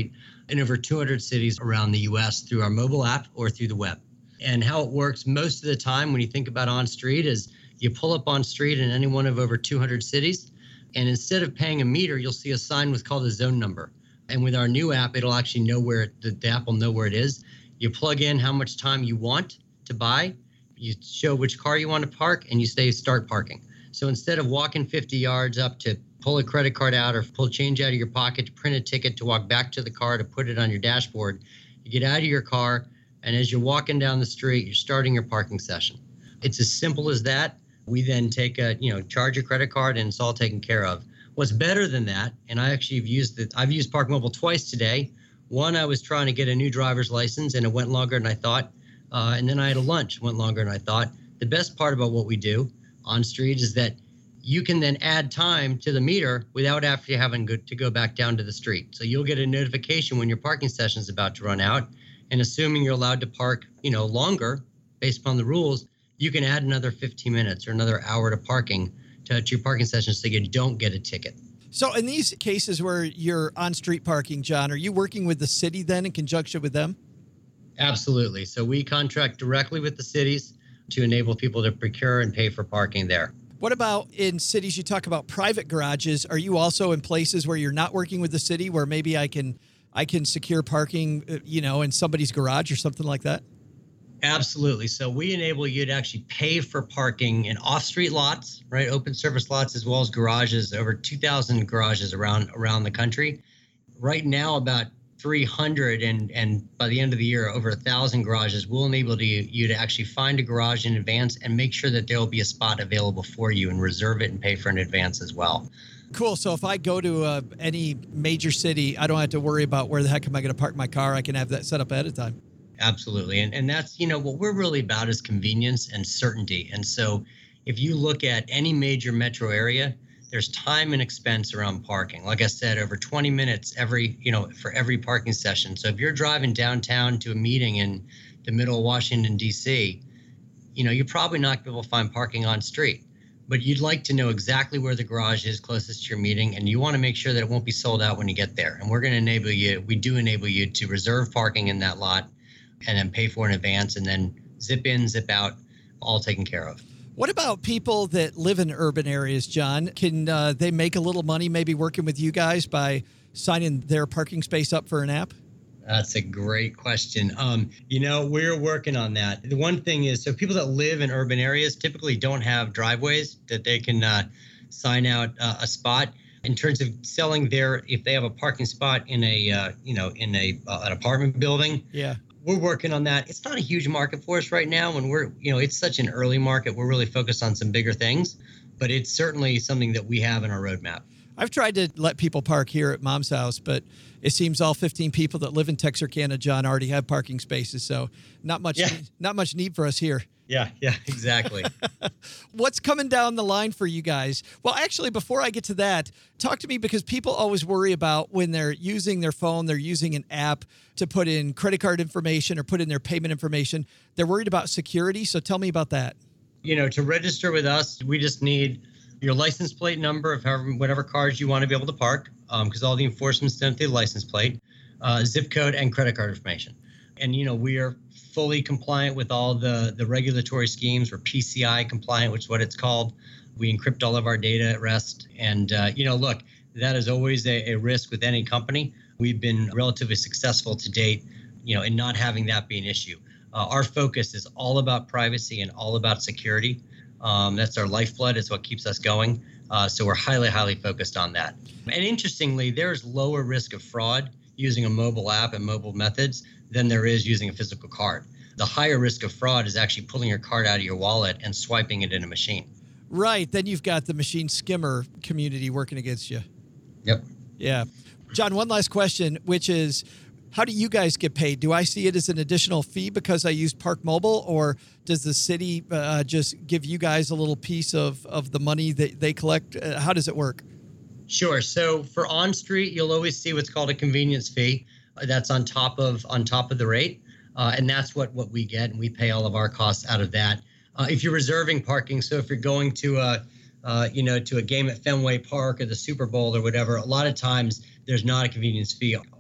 in over two hundred cities around the U S through our mobile app or through the web. And how it works most of the time when you think about OnStreet is you pull up OnStreet in any one of over two hundred cities, and instead of paying a meter, you'll see a sign with called a zone number. And with our new app, it'll actually know where, it, the, the app will know where it is. You plug in how much time you want to buy, you show which car you want to park, and you say start parking. So instead of walking fifty yards up to pull a credit card out or pull change out of your pocket to print a ticket to walk back to the car to put it on your dashboard, you get out of your car, and as you're walking down the street, you're starting your parking session. It's as simple as that. We then take a, you know, charge your credit card, and it's all taken care of. What's better than that, and I actually have used it, I've used Park Mobile twice today. One, I was trying to get a new driver's license, and it went longer than I thought. Uh, and then I had a lunch, went longer than I thought. The best part about what we do OnStreet is that you can then add time to the meter without after having go, to go back down to the street. So you'll get a notification when your parking session is about to run out. And assuming you're allowed to park, you know, longer based upon the rules, you can add another fifteen minutes or another hour to parking to, to your parking session so you don't get a ticket. So in these cases where you're on street parking, John, are you working with the city then in conjunction with them? Absolutely. So we contract directly with the cities to enable people to procure and pay for parking there. What about in cities you talk about private garages? Are you also in places where you're not working with the city where maybe I can I can secure parking, you know, in somebody's garage or something like that? Absolutely. So we enable you to actually pay for parking in off-street lots, right? Open service lots as well as garages, over two thousand garages around around the country. Right now, about three hundred and and by the end of the year, over one thousand garages will enable you, you to actually find a garage in advance and make sure that there will be a spot available for you and reserve it and pay for in advance as well. Cool. So if I go to uh, any major city, I don't have to worry about where the heck am I going to park my car. I can have that set up ahead of time. Absolutely. And and that's, you know, what we're really about is convenience and certainty. And so if you look at any major metro area, there's time and expense around parking. Like I said, over twenty minutes every, you know, for every parking session. So if you're driving downtown to a meeting in the middle of Washington, D C, you know, you're probably not going to be able to find parking on street. But you'd like to know exactly where the garage is closest to your meeting, and you want to make sure that it won't be sold out when you get there. And we're going to enable you, we do enable you to reserve parking in that lot and then pay for in advance and then zip in, zip out, all taken care of. What about people that live in urban areas, John? Can uh, they make a little money maybe working with you guys by signing their parking space up for an app? That's a great question. Um, you know, we're working on that. The one thing is, so people that live in urban areas typically don't have driveways that they can uh, sign out uh, a spot. In terms of selling their, if they have a parking spot in a, uh, you know, in a uh, an apartment building, yeah, we're working on that. It's not a huge market for us right now, and we're, you know, it's such an early market. We're really focused on some bigger things, but it's certainly something that we have in our roadmap. I've tried to let people park here at Mom's house, but it seems all fifteen people that live in Texarkana, John, already have parking spaces. So not much, yeah. need, not much need for us here. Yeah, yeah, exactly. What's coming down the line for you guys? Well, actually, before I get to that, talk to me, because people always worry about when they're using their phone, they're using an app to put in credit card information or put in their payment information. They're worried about security. So tell me about that. You know, to register with us, we just need your license plate number of however, whatever cars you want to be able to park, because um, all the enforcement's done through the license plate, uh, zip code, and credit card information. And, you know, we are fully compliant with all the, the regulatory schemes. We're P C I compliant, which is what it's called. We encrypt all of our data at rest. And, uh, you know, look, that is always a, a risk with any company. We've been relatively successful to date, you know, in not having that be an issue. Uh, our focus is all about privacy and all about security. Um, that's our lifeblood. It's what keeps us going. Uh, so we're highly, highly focused on that. And interestingly, there's lower risk of fraud using a mobile app and mobile methods than there is using a physical card. The higher risk of fraud is actually pulling your card out of your wallet and swiping it in a machine. Right. Then you've got the machine skimmer community working against you. Yep. Yeah. John, one last question, which is, how do you guys get paid? Do I see it as an additional fee because I use Park Mobile, or does the city uh, just give you guys a little piece of, of the money that they collect? Uh, how does it work? Sure. So for OnStreet, you'll always see what's called a convenience fee. Uh, that's on top of on top of the rate, uh, and that's what, what we get, and we pay all of our costs out of that. Uh, if you're reserving parking, so if you're going to a uh, you know to a game at Fenway Park or the Super Bowl or whatever, a lot of times there's not a convenience fee.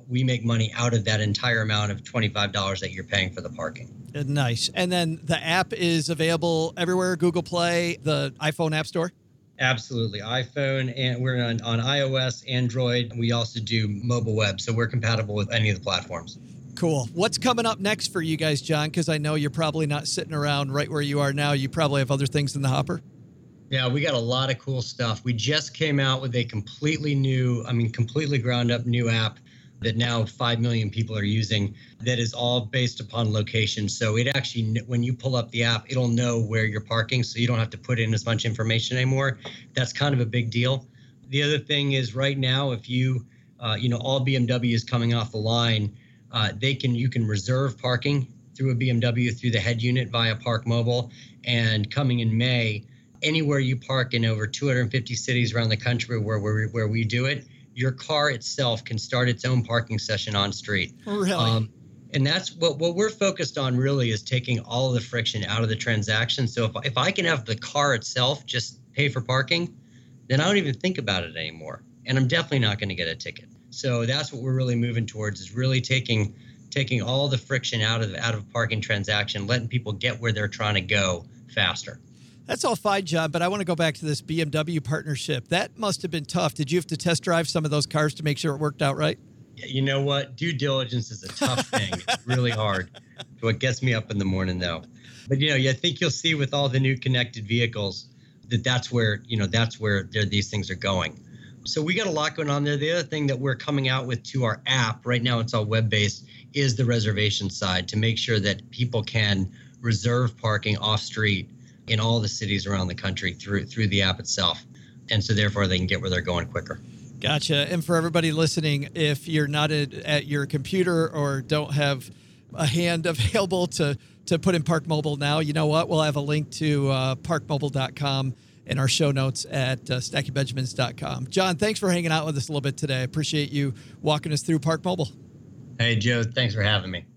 we make money out of that entire amount of twenty-five dollars that you're paying for the parking. Nice. And then the app is available everywhere, Google Play, the iPhone App Store? Absolutely. iPhone, and we're on, on iOS, Android. We also do mobile web, so we're compatible with any of the platforms. Cool. What's coming up next for you guys, John? Because I know you're probably not sitting around right where you are now. You probably have other things in the hopper. Yeah, we got a lot of cool stuff. We just came out with a completely new, I mean, completely ground up new app that now five million people are using that is all based upon location. So it actually, when you pull up the app, it'll know where you're parking, so you don't have to put in as much information anymore. That's kind of a big deal. The other thing is right now, if you, uh, you know, all B M W is coming off the line, uh, they can, you can reserve parking through a B M W through the head unit via Park Mobile. And coming in May, anywhere you park in over two hundred fifty cities around the country where, where, where we do it, your car itself can start its own parking session on street. Really? Um, and that's what, what we're focused on really is taking all of the friction out of the transaction. So if, if I can have the car itself just pay for parking, then I don't even think about it anymore. And I'm definitely not going to get a ticket. So that's what we're really moving towards, is really taking taking all the friction out of out of parking transaction, letting people get where they're trying to go faster. That's all fine, John, but I want to go back to this B M W partnership. That must have been tough. Did you have to test drive some of those cars to make sure it worked out right? You know what? Due diligence is a tough thing. It's really hard. What gets me up in the morning, though. But, you know, I think you'll see with all the new connected vehicles that that's where, you know, that's where these things are going. So we got a lot going on there. The other thing that we're coming out with to our app, right now it's all web-based, is the reservation side, to make sure that people can reserve parking off-street in all the cities around the country through through the app itself. And so therefore they can get where they're going quicker. Gotcha. And for everybody listening, if you're not at, at your computer or don't have a hand available to, to put in Park Mobile now, you know what? We'll have a link to uh, park mobile dot com in our show notes at uh, stacking benjamins dot com. John, thanks for hanging out with us a little bit today. I appreciate you walking us through Park Mobile. Hey, Joe, thanks for having me.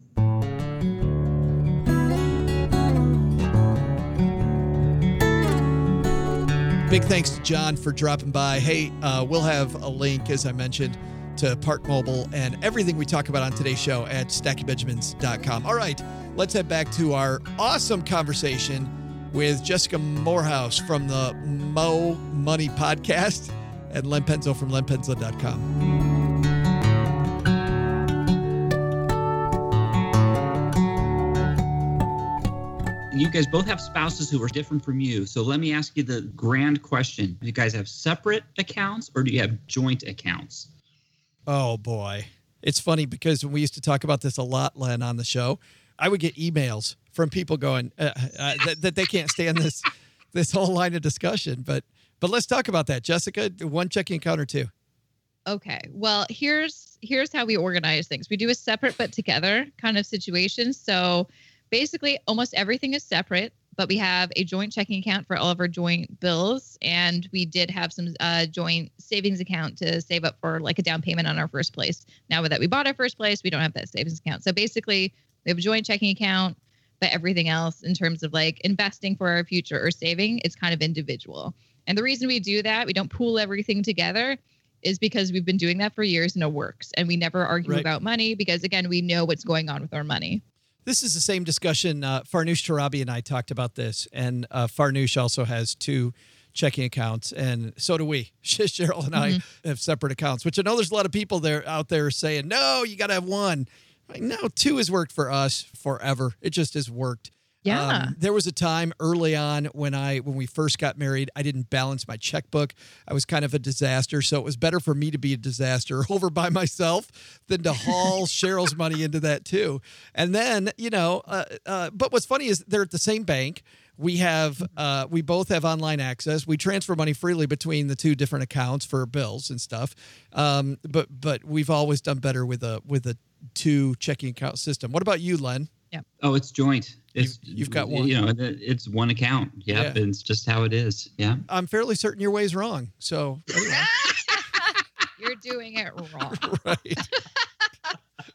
Big thanks to John for dropping by. Hey, uh, we'll have a link, as I mentioned, to Park Mobile and everything we talk about on today's show at stacking benjamins dot com. All right, let's head back to our awesome conversation with Jessica Morehouse from the Mo Money Podcast and Len Penzo from len penzo dot com. You guys both have spouses who are different from you. So let me ask you the grand question. Do you guys have separate accounts or do you have joint accounts? Oh, boy. It's funny because when we used to talk about this a lot, Len, on the show, I would get emails from people going uh, uh, that, that they can't stand this this whole line of discussion. But but let's talk about that. Jessica, one checking account or two? Okay. Well, here's here's how we organize things. We do a separate but together kind of situation. So basically, almost everything is separate, but we have a joint checking account for all of our joint bills. And we did have some uh, joint savings account to save up for like a down payment on our first place. Now that we bought our first place, we don't have that savings account. So basically, we have a joint checking account, but everything else in terms of like investing for our future or saving, it's kind of individual. And the reason we do that, we don't pool everything together, is because we've been doing that for years and it works. And we never argue right. about money because, again, we know what's going on with our money. This is the same discussion. Uh, Farnoosh Torabi and I talked about this, and uh, Farnoosh also has two checking accounts, and so do we. Cheryl and Mm-hmm. I have separate accounts, which I know there's a lot of people there out there saying, no, you got to have one. Like, no, two has worked for us forever. It just has worked. Yeah. Um, there was a time early on when I when we first got married, I didn't balance my checkbook. I was kind of a disaster. So it was better for me to be a disaster over by myself than to haul Cheryl's money into that too. And then, you know, uh, uh, but what's funny is they're at the same bank. We have, uh, we both have online access. We transfer money freely between the two different accounts for bills and stuff. Um, but but we've always done better with a with a two checking account system. What about you, Len? Yeah. Oh, it's joint. It's, you've, you've got one. You know, it's one account. Yep, yeah. It's just how it is. Yeah. I'm fairly certain your way's wrong. So anyway. You're doing it wrong. Right.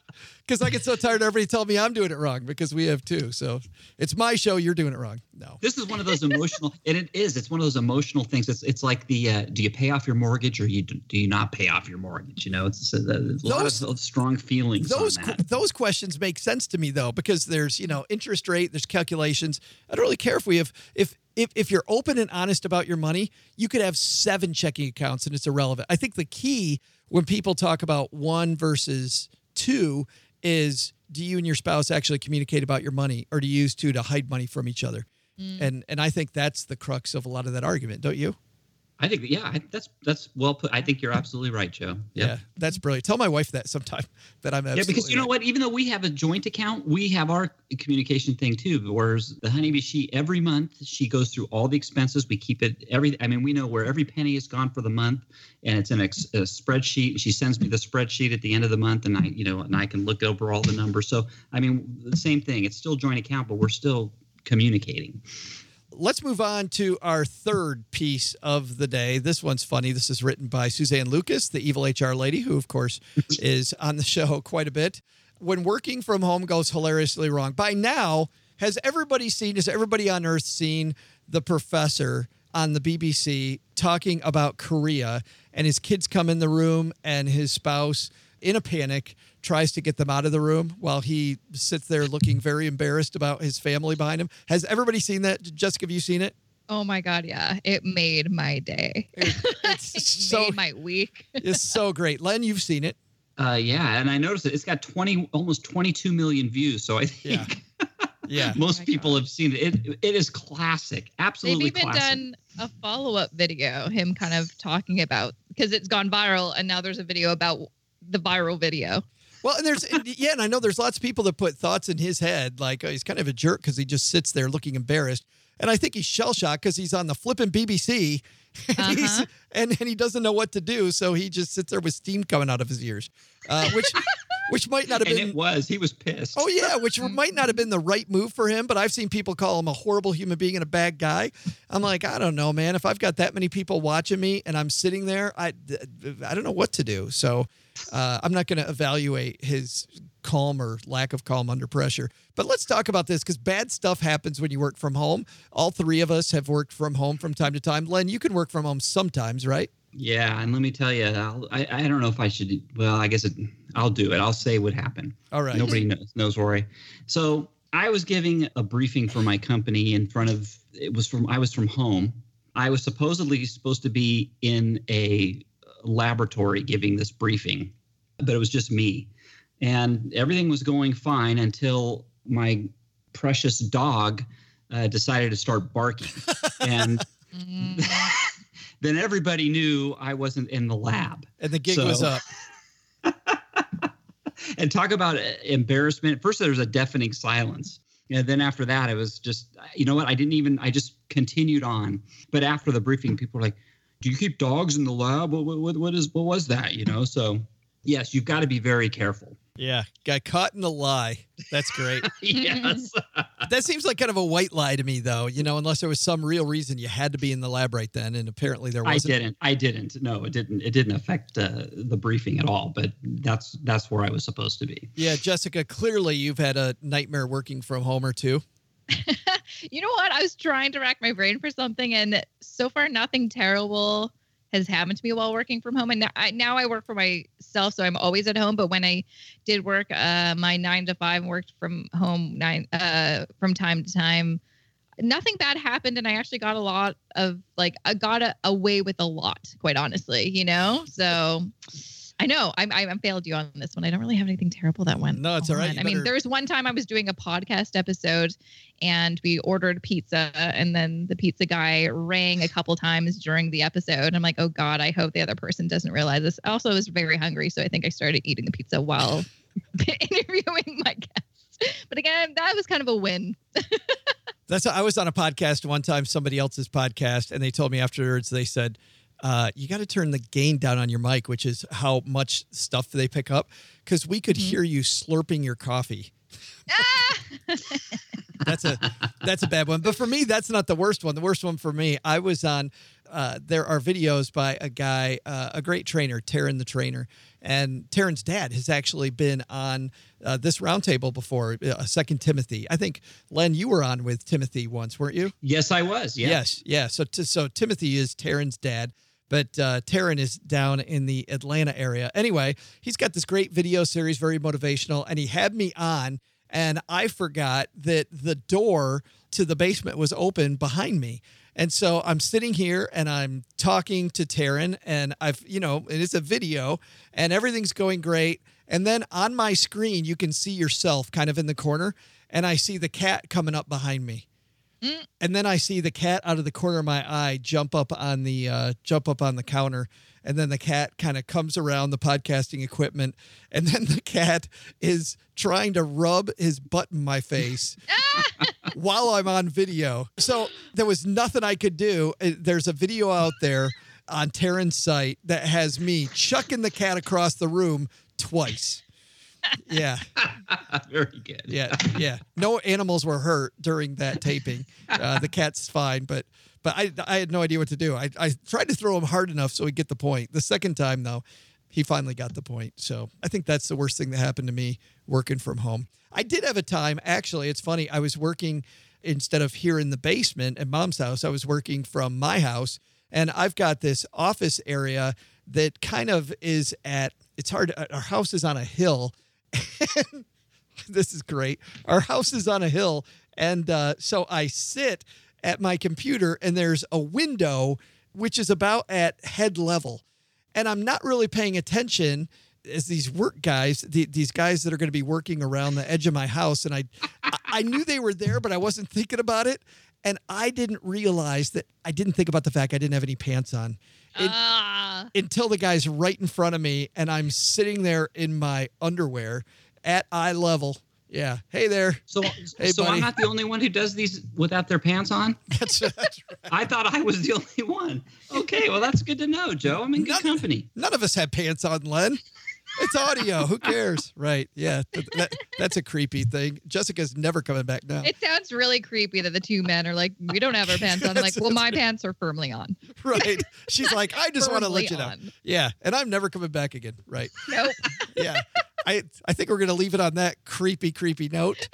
Because I get so tired of everybody telling me I'm doing it wrong because we have two. So it's my show. You're doing it wrong. No. This is one of those emotional, and it is. It's one of those emotional things. It's it's like the uh, do you pay off your mortgage or you do, do you not pay off your mortgage? You know, it's a, there's a Those- lot of strong feelings Those on qu- that. those questions make sense to me though, because there's, you know, interest rate, there's calculations. I don't really care if we have if if if you're open and honest about your money, you could have seven checking accounts and it's irrelevant. I think the key when people talk about one versus two is, do you and your spouse actually communicate about your money, or do you use two to hide money from each other? Mm. And and I think that's the crux of a lot of that argument, don't you? I think, yeah, I, that's that's well put. I think you're absolutely right, Joe. Yep. Yeah, that's brilliant. Tell my wife that sometime that I'm absolutely Yeah, because you know right. what? Even though we have a joint account, we have our communication thing too. Whereas the Honeybee, she every month she goes through all the expenses. We keep it every. I mean, we know where every penny is gone for the month, and it's in a, a spreadsheet. She sends me the spreadsheet at the end of the month, and I, you know, and I can look over all the numbers. So I mean, the same thing. It's still joint account, but we're still communicating. Let's move on to our third piece of the day. This one's funny. This is written by Suzanne Lucas, the evil H R lady, who, of course, is on the show quite a bit. When working from home goes hilariously wrong. By now, has everybody seen, has everybody on earth seen the professor on the B B C talking about Korea, and his kids come in the room and his spouse, in a panic, tries to get them out of the room while he sits there looking very embarrassed about his family behind him? Has everybody seen that? Jessica, have you seen it? Oh my God, yeah. It made my day. It, it's It so made my week. it's so great. Len, you've seen it. Uh, yeah, and I noticed it. It's got twenty, almost twenty-two million views. So I think Yeah. most Oh my people God. have seen it. It it is classic, absolutely They've even classic. done a follow-up video, him kind of talking about, because it's gone viral, and now there's a video about the viral video. Well, and there's, and yeah, and I know there's lots of people that put thoughts in his head, like, oh, he's kind of a jerk because he just sits there looking embarrassed. And I think he's shell-shocked because he's on the flipping B B C and, Uh-huh. he's, and, and he doesn't know what to do. So he just sits there with steam coming out of his ears, uh, which which might not have and been. it was. He was pissed. Oh, yeah, which might not have been the right move for him, but I've seen people call him a horrible human being and a bad guy. I'm like, I don't know, man. If I've got that many people watching me and I'm sitting there, I, I don't know what to do. So uh, I'm not going to evaluate his calm or lack of calm under pressure. But let's talk about this, because bad stuff happens when you work from home. All three of us have worked from home from time to time. Len, you can work from home sometimes, right? Yeah, and let me tell you, I'll, I I don't know if I should. Well, I guess it, I'll do it. I'll say what happened. All right. Nobody knows, knows where I. So I was giving a briefing for my company in front of. It was from. I was from home. I was supposedly supposed to be in a laboratory giving this briefing, but it was just me, and everything was going fine until my precious dog uh, decided to start barking, and. Then everybody knew I wasn't in the lab. And the gig So- was up. And talk about embarrassment. First, there was a deafening silence. And then after that, it was just, you know what? I didn't even, I just continued on. But after the briefing, people were like, do you keep dogs in the lab? What, what, what is, what was that? You know? So yes, you've got to be very careful. Yeah. Got caught in a lie. That's great. Yes. That seems like kind of a white lie to me, though, you know, unless there was some real reason you had to be in the lab right then. And apparently there I wasn't. didn't. I didn't. No, it didn't. It didn't affect uh, the briefing at all. But that's that's where I was supposed to be. Yeah, Jessica, clearly you've had a nightmare working from home or two. You know what? I was trying to rack my brain for something, and so far nothing terrible has happened to me while working from home. And now I, now I work for myself, so I'm always at home. But when I did work uh, my nine to five, worked from home nine uh, from time to time, nothing bad happened, and I actually got a lot of like I got a, away with a lot, quite honestly. You know, so. I know I, I I failed you on this one. I don't really have anything terrible that went. No, it's all right. on. You I mean, better- there was one time I was doing a podcast episode, and we ordered pizza, and then the pizza guy rang a couple times during the episode. I'm like, oh God, I hope the other person doesn't realize this. I also was very hungry, so I think I started eating the pizza while interviewing my guests. But again, that was kind of a win. That's I was on a podcast one time, somebody else's podcast, and they told me afterwards, they said, uh, you got to turn the gain down on your mic, which is how much stuff they pick up, because we could Mm-hmm. hear you slurping your coffee. That's a that's a bad one. But for me, that's not the worst one. The worst one for me, I was on uh, there are videos by a guy, uh, a great trainer, Taryn the trainer. And Taryn's dad has actually been on uh, this roundtable before, uh, Second Timothy. I think, Len, you were on with Timothy once, weren't you? Yes, I was. Yeah. Yes. Yeah. So, t- so Timothy is Taryn's dad, but uh, Taryn is down in the Atlanta area. Anyway, he's got this great video series, very motivational, and he had me on, and I forgot that the door to the basement was open behind me. And so I'm sitting here and I'm talking to Taryn, and I've, you know, it is a video and everything's going great. And then on my screen, you can see yourself kind of in the corner, and I see the cat coming up behind me. Mm. And then I see the cat out of the corner of my eye jump up on the uh, jump up on the counter. And then the cat kind of comes around the podcasting equipment. And then the cat is trying to rub his butt in my face while I'm on video. So there was nothing I could do. There's a video out there on Taryn's site that has me chucking the cat across the room twice. Yeah. Very good. Yeah. Yeah. No animals were hurt during that taping. Uh, the cat's fine, but but I I had no idea what to do. I, I tried to throw him hard enough so he'd get the point. The second time, though, he finally got the point. So I think that's the worst thing that happened to me working from home. I did have a time, actually, it's funny. I was working instead of here in the basement at Mom's house, I was working from my house. And I've got this office area that kind of is at, it's hard, our house is on a hill. This is great. Our house is on a hill. And uh, so I sit at my computer and there's a window which is about at head level. And I'm not really paying attention as these work guys, the, these guys that are going to be working around the edge of my house. And I, I knew they were there, but I wasn't thinking about it. And I didn't realize that I didn't think about the fact I didn't have any pants on it, uh. until the guy's right in front of me. And I'm sitting there in my underwear at eye level. Yeah. Hey there. So, hey, so buddy. I'm not the only one who does these without their pants on? That's, that's right. I thought I was the only one. Okay. Well, that's good to know, Joe. I'm in good none, company. None of us have pants on, Len. It's audio. Who cares? Right. Yeah. That, that, that's a creepy thing. Jessica's never coming back now. It sounds really creepy that the two men are like, we don't have our pants on. I'm like, well, my pants are firmly on. Right. She's like, I just want to let you know. on. Yeah. And I'm never coming back again. Right. Nope. Yeah. I, I think we're going to leave it on that creepy, creepy note.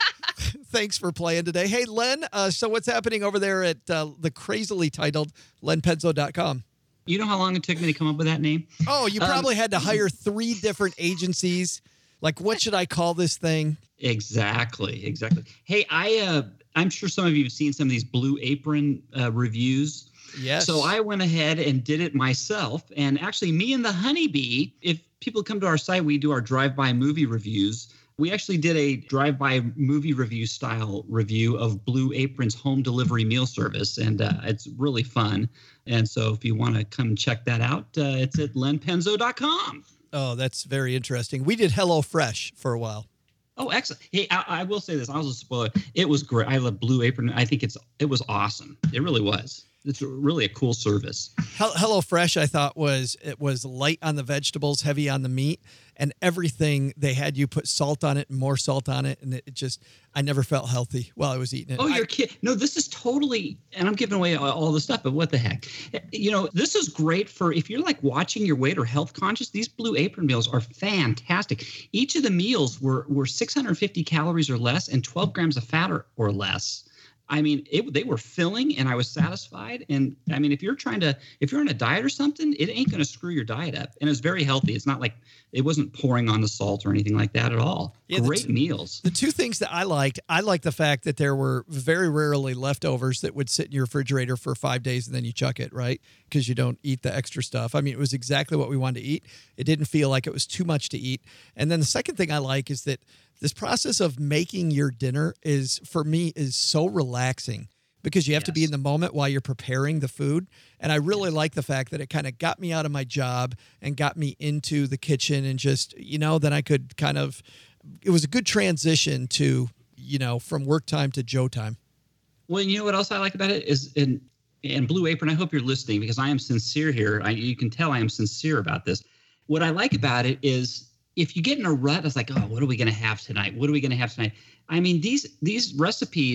Thanks for playing today. Hey, Len, uh, so what's happening over there at uh, the crazily titled len penzo dot com? You know how long it took me to come up with that name? Oh, you probably um, had to hire three different agencies. Like, what should I call this thing? Exactly, exactly. Hey, I uh, I'm sure some of you have seen some of these Blue Apron uh, reviews. Yes. So I went ahead and did it myself. And actually, me and the Honeybee, if people come to our site, we do our drive-by movie reviews. We actually did a drive-by movie review style review of Blue Apron's home delivery meal service, and uh, it's really fun. And so if you want to come check that out, uh, it's at len penzo dot com. Oh, that's very interesting. We did HelloFresh for a while. Oh, excellent. Hey, I, I will say this. I'll just spoil it. It was great. I love Blue Apron. I think it's it was awesome. It really was. It's really a cool service. HelloFresh, I thought, was it was light on the vegetables, heavy on the meat, and everything they had you put salt on it and more salt on it, and it, it just I never felt healthy while I was eating it. Oh, you're I, kidding. No, this is totally, and I'm giving away all, all the stuff, but what the heck? You know, this is great for if you're like watching your weight or health conscious. These Blue Apron meals are fantastic. Each of the meals were were six hundred fifty calories or less and twelve grams of fat or, or less. I mean, it, they were filling and I was satisfied. And I mean, if you're trying to, if you're on a diet or something, it ain't going to screw your diet up. And it's very healthy. It's not like it wasn't pouring on the salt or anything like that at all. Yeah, Great t- meals. The two things that I liked, I liked the fact that there were very rarely leftovers that would sit in your refrigerator for five days and then you chuck it, right? Because you don't eat the extra stuff. I mean, it was exactly what we wanted to eat. It didn't feel like it was too much to eat. And then the second thing I like is that this process of making your dinner is, for me, is so relaxing because you have yes. to be in the moment while you're preparing the food. And I really yes. like the fact that it kind of got me out of my job and got me into the kitchen and just, you know, then I could kind of, it was a good transition to, you know, from work time to Joe time. Well, you know what else I like about it is in, in Blue Apron, I hope you're listening because I am sincere here. I, you can tell I am sincere about this. What I like about it is, if you get in a rut, it's like, oh, what are we going to have tonight? What are we going to have tonight? I mean, these these recipes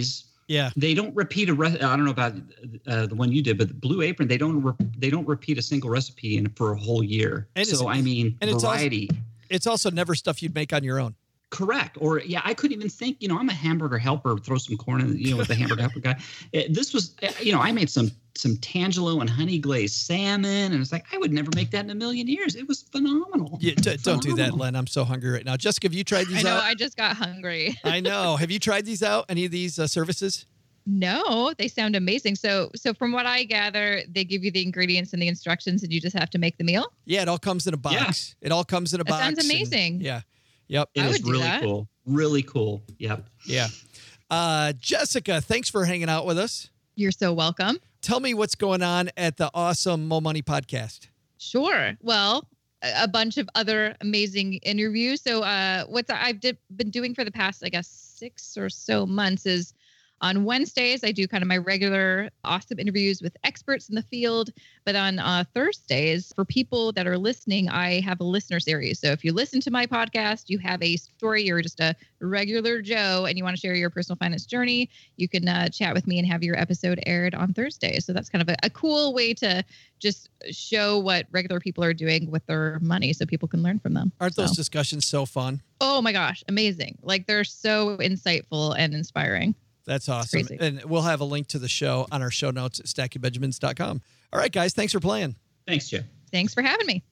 Yeah. They don't repeat a re- I don't know about uh, the one you did, but the Blue Apron, they don't re- they don't repeat a single recipe in for a whole year. And so I mean, and variety. It's also, it's also never stuff you'd make on your own. Correct. Or yeah, I couldn't even think, you know, I'm a hamburger helper, throw some corn in, you know, with the hamburger helper guy. It, this was, you know, I made some some Tangelo and honey glazed salmon, and it's like I would never make that in a million years. It was phenomenal. Yeah, d- don't do that, Phenomenal. Len. I'm so hungry right now. Jessica, have you tried these I know. out? I just got hungry. I know. Have you tried these out? Any of these uh, services? No, they sound amazing. So, so from what I gather, they give you the ingredients and the instructions, and you just have to make the meal. Yeah, it all comes in a box. It all comes in a That box. sounds and- amazing. yeah. Yep. It I is would do really that. cool. Really cool. Yep. Yeah. Uh, Jessica, thanks for hanging out with us. You're so welcome. Tell me what's going on at the awesome Mo Money podcast. Sure. Well, a a bunch of other amazing interviews. So, uh, what I've did, been doing for the past, I guess, six or so months is on Wednesdays, I do kind of my regular awesome interviews with experts in the field. But on uh, Thursdays, for people that are listening, I have a listener series. So if you listen to my podcast, you have a story, you're just a regular Joe, and you want to share your personal finance journey, you can uh, chat with me and have your episode aired on Thursday. So that's kind of a, a cool way to just show what regular people are doing with their money so people can learn from them. Aren't So- those discussions so fun? Oh my gosh, amazing. Like they're so insightful and inspiring. That's awesome. crazy. And we'll have a link to the show on our show notes at stacking benjamins dot com. All right, guys. Thanks for playing. Thanks, Joe. Thanks for having me.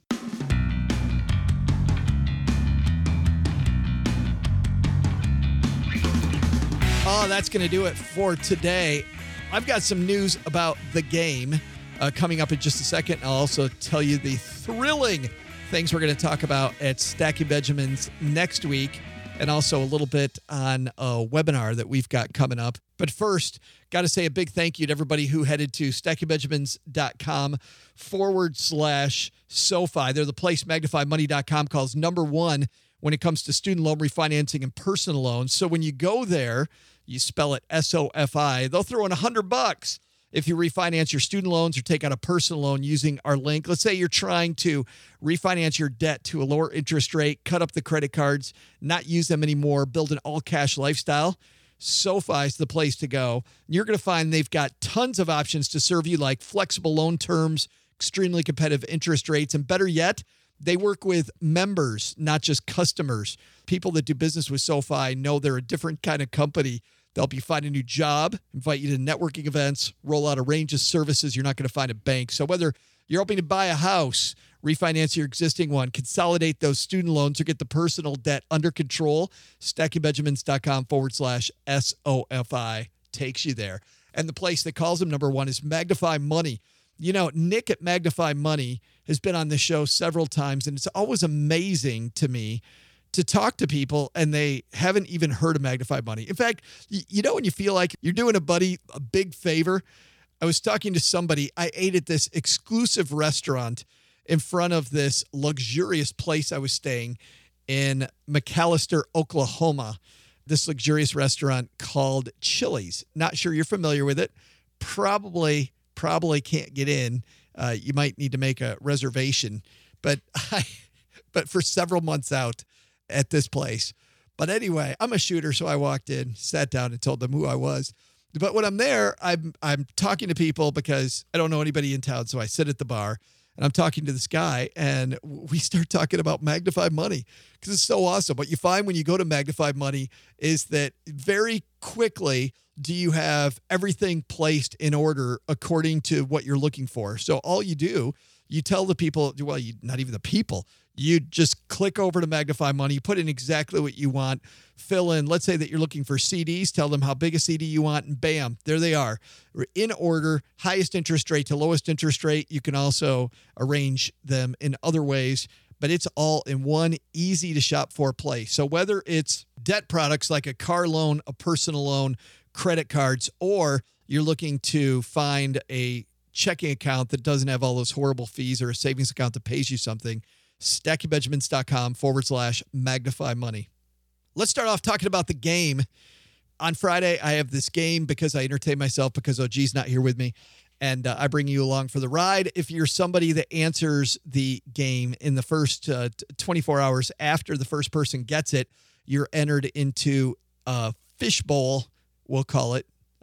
Oh, that's going to do it for today. I've got some news about the game uh, coming up in just a second. I'll also tell you the thrilling things we're going to talk about at Stacking Benjamins next week, and also a little bit on a webinar that we've got coming up. But first, got to say a big thank you to everybody who headed to stacking benjamins dot com forward slash SoFi. They're the place magnify money dot com calls number one when it comes to student loan refinancing and personal loans. So when you go there, you spell it S O F I, they'll throw in a hundred bucks if you refinance your student loans or take out a personal loan using our link. Let's say you're trying to refinance your debt to a lower interest rate, cut up the credit cards, not use them anymore, build an all-cash lifestyle. SoFi is the place to go. You're going to find they've got tons of options to serve you, like flexible loan terms, extremely competitive interest rates, and better yet, they work with members, not just customers. People that do business with SoFi know they're a different kind of company. They'll help you find a new job, invite you to networking events, roll out a range of services you're not going to find at banks. So whether you're hoping to buy a house, refinance your existing one, consolidate those student loans, or get the personal debt under control, stacking benjamins dot com forward slash S O F I takes you there. And the place that calls them number one is Magnify Money. You know, Nick at Magnify Money has been on the show several times, and it's always amazing to me to talk to people and they haven't even heard of Magnify Money. In fact, you know when you feel like you're doing a buddy a big favor? I was talking to somebody. I ate at this exclusive restaurant in front of this luxurious place I was staying in McAlester, Oklahoma. This luxurious restaurant called Chili's. Not sure you're familiar with it. Probably, probably can't get in. Uh, you might need to make a reservation. But I, but for several months out at this place. But anyway, I'm a shooter, so I walked in, sat down, and told them who I was. But when I'm there, I'm I'm talking to people because I don't know anybody in town, so I sit at the bar and I'm talking to this guy, and we start talking about Magnify Money because it's so awesome. What you find when you go to Magnify Money is that very quickly do you have everything placed in order according to what you're looking for. So all you do, you tell the people, well, you not even the people, you just click over to Magnify Money, you put in exactly what you want, fill in, let's say that you're looking for C Ds, tell them how big a C D you want, and bam, there they are. In order, highest interest rate to lowest interest rate. You can also arrange them in other ways, but it's all in one easy to shop for place. So whether it's debt products like a car loan, a personal loan, credit cards, or you're looking to find a checking account that doesn't have all those horrible fees or a savings account that pays you something, stacking benjamins dot com forward slash magnify money. Let's start off talking about the game. On Friday, I have this game because I entertain myself because O G's not here with me. And uh, I bring you along for the ride. If you're somebody that answers the game in the first uh, twenty-four hours after the first person gets it, you're entered into a fishbowl, we'll call it.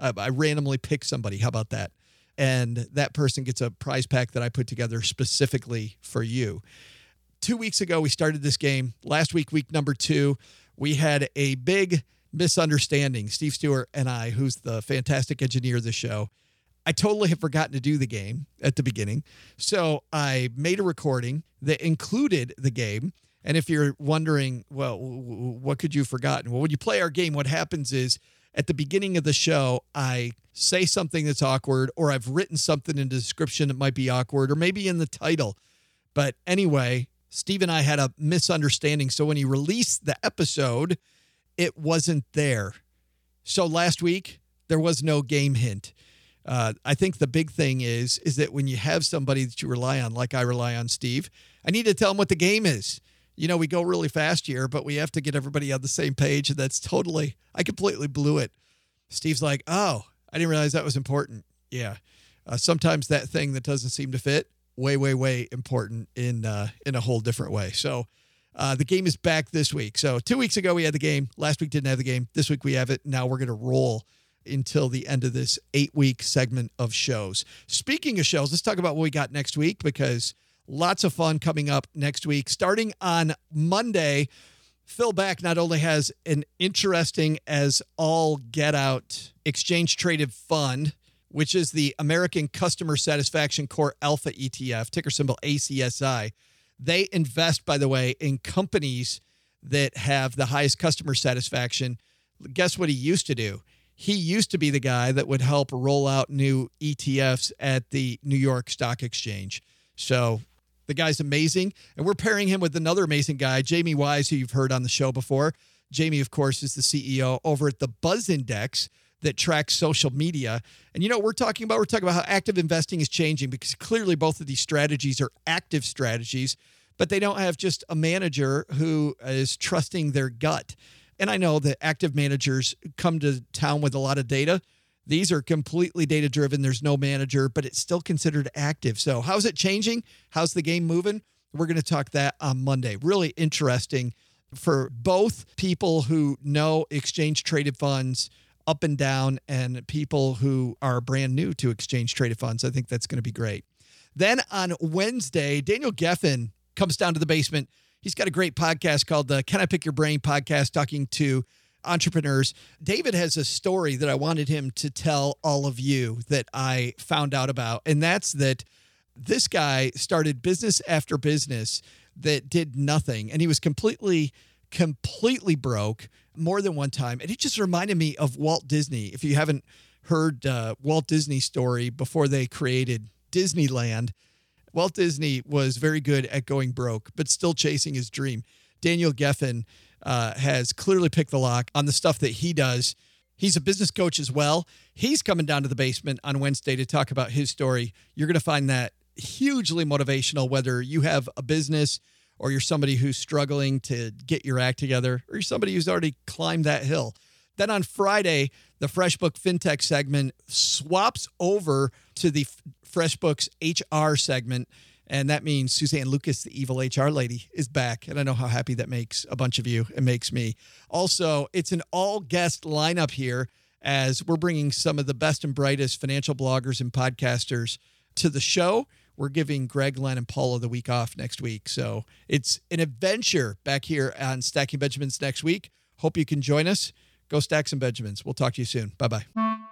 Uh, I randomly pick somebody. How about that? And that person gets a prize pack that I put together specifically for you. Two weeks ago, we started this game. Last week, week number two, we had a big misunderstanding. Steve Stewart and I, who's the fantastic engineer of the show, I totally have forgotten to do the game at the beginning. So I made a recording that included the game. And if you're wondering, well, what could you have forgotten? Well, when you play our game, what happens is at the beginning of the show, I say something that's awkward, or I've written something in the description that might be awkward, or maybe in the title. But anyway, Steve and I had a misunderstanding. So when he released the episode, it wasn't there. So last week, there was no game hint. Uh, I think the big thing is, is that when you have somebody that you rely on, like I rely on Steve, I need to tell them what the game is. You know, we go really fast here, but we have to get everybody on the same page. And that's totally, I completely blew it. Steve's like, oh, I didn't realize that was important. Yeah. Uh, sometimes that thing that doesn't seem to fit, way, way, way important in, uh, in a whole different way. So uh, the game is back this week. So two weeks ago, we had the game. Last week didn't have the game. This week we have it. Now we're going to roll until the end of this eight-week segment of shows. Speaking of shows, let's talk about what we got next week, because lots of fun coming up next week. Starting on Monday, Phil Back not only has an interesting as all get-out exchange-traded fund, which is the American Customer Satisfaction Core Alpha E T F, ticker symbol A C S I. They invest, by the way, in companies that have the highest customer satisfaction. Guess what he used to do? He used to be the guy that would help roll out new E T Fs at the New York Stock Exchange. So the guy's amazing. And we're pairing him with another amazing guy, Jamie Wise, who you've heard on the show before. Jamie, of course, is the C E O over at the Buzz Index that tracks social media. And you know what we're talking about? We're talking about how active investing is changing, because clearly both of these strategies are active strategies, but they don't have just a manager who is trusting their gut. And I know that active managers come to town with a lot of data. These are completely data-driven. There's no manager, but it's still considered active. So how's it changing? How's the game moving? We're going to talk that on Monday. Really interesting for both people who know exchange-traded funds up and down and people who are brand new to exchange-traded funds. I think that's going to be great. Then on Wednesday, Daniel Geffen comes down to the basement. He's got a great podcast called the Can I Pick Your Brain podcast, talking to entrepreneurs. David has a story that I wanted him to tell all of you that I found out about. And that's that this guy started business after business that did nothing. And he was completely, completely broke more than one time. And it just reminded me of Walt Disney. If you haven't heard uh, Walt Disney's story before they created Disneyland, Walt Disney was very good at going broke, but still chasing his dream. Daniel Geffen uh, has clearly picked the lock on the stuff that he does. He's a business coach as well. He's coming down to the basement on Wednesday to talk about his story. You're going to find that hugely motivational, whether you have a business or you're somebody who's struggling to get your act together, or you're somebody who's already climbed that hill. Then on Friday, the FreshBook FinTech segment swaps over to the FreshBooks H R segment. And that means Suzanne Lucas, the evil H R lady, is back. And I know how happy that makes a bunch of you. It makes me. Also, it's an all-guest lineup here, as we're bringing some of the best and brightest financial bloggers and podcasters to the show. We're giving Greg, Len, and Paula the week off next week. So it's an adventure back here on Stacking Benjamins next week. Hope you can join us. Go stack some Benjamins. We'll talk to you soon. Bye-bye.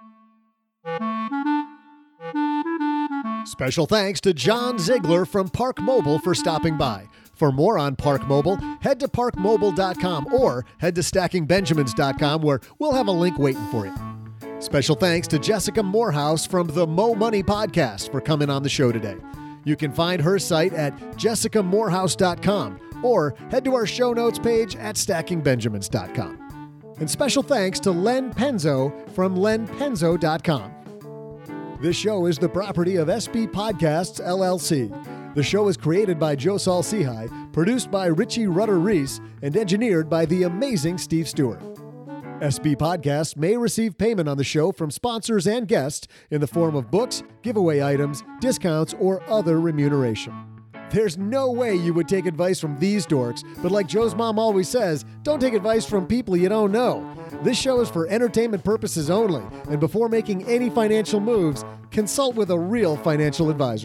Special thanks to John Ziegler from Park Mobile for stopping by. For more on Park Mobile, head to park mobile dot com or head to stacking benjamins dot com, where we'll have a link waiting for you. Special thanks to Jessica Morehouse from the Mo Money Podcast for coming on the show today. You can find her site at jessica morehouse dot com or head to our show notes page at stacking benjamins dot com. And special thanks to Len Penzo from len penzo dot com. This show is the property of S B Podcasts, L L C. The show is created by Joe Saul-Sehy, produced by Richie Rutter-Reese, and engineered by the amazing Steve Stewart. S B Podcasts may receive payment on the show from sponsors and guests in the form of books, giveaway items, discounts, or other remuneration. There's no way you would take advice from these dorks, but like Joe's mom always says, don't take advice from people you don't know. This show is for entertainment purposes only, and before making any financial moves, consult with a real financial advisor.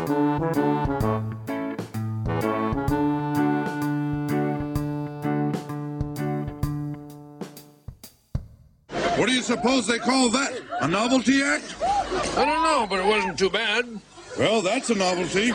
What do you suppose they call that? A novelty act? I don't know, but it wasn't too bad. Well, that's a novelty.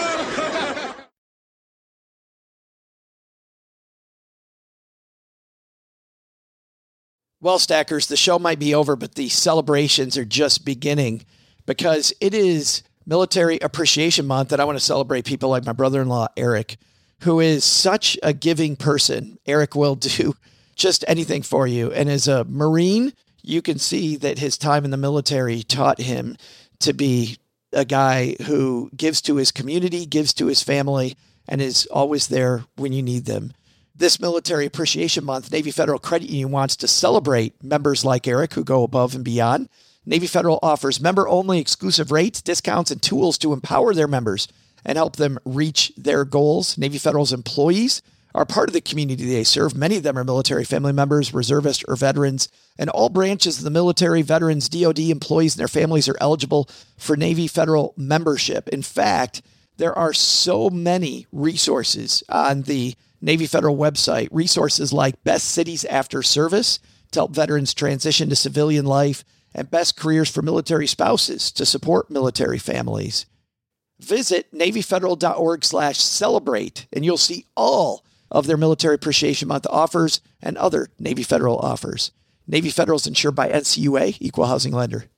Well, Stackers, the show might be over, but the celebrations are just beginning because it is Military Appreciation Month, and I want to celebrate people like my brother-in-law, Eric, who is such a giving person. Eric will do just anything for you. And as a Marine, you can see that his time in the military taught him to be a guy who gives to his community, gives to his family, and is always there when you need them. This Military Appreciation Month, Navy Federal Credit Union wants to celebrate members like Eric who go above and beyond. Navy Federal offers member-only exclusive rates, discounts, and tools to empower their members and help them reach their goals. Navy Federal's employees are part of the community they serve. Many of them are military family members, reservists, or veterans, and all branches of the military, veterans, D O D employees, and their families are eligible for Navy Federal membership. In fact, there are so many resources on the Navy Federal website, resources like Best Cities After Service to help veterans transition to civilian life, and Best Careers for Military Spouses to support military families. Visit NavyFederal.org slash celebrate, and you'll see all of their Military Appreciation Month offers and other Navy Federal offers. Navy Federal is insured by N C U A, Equal Housing Lender.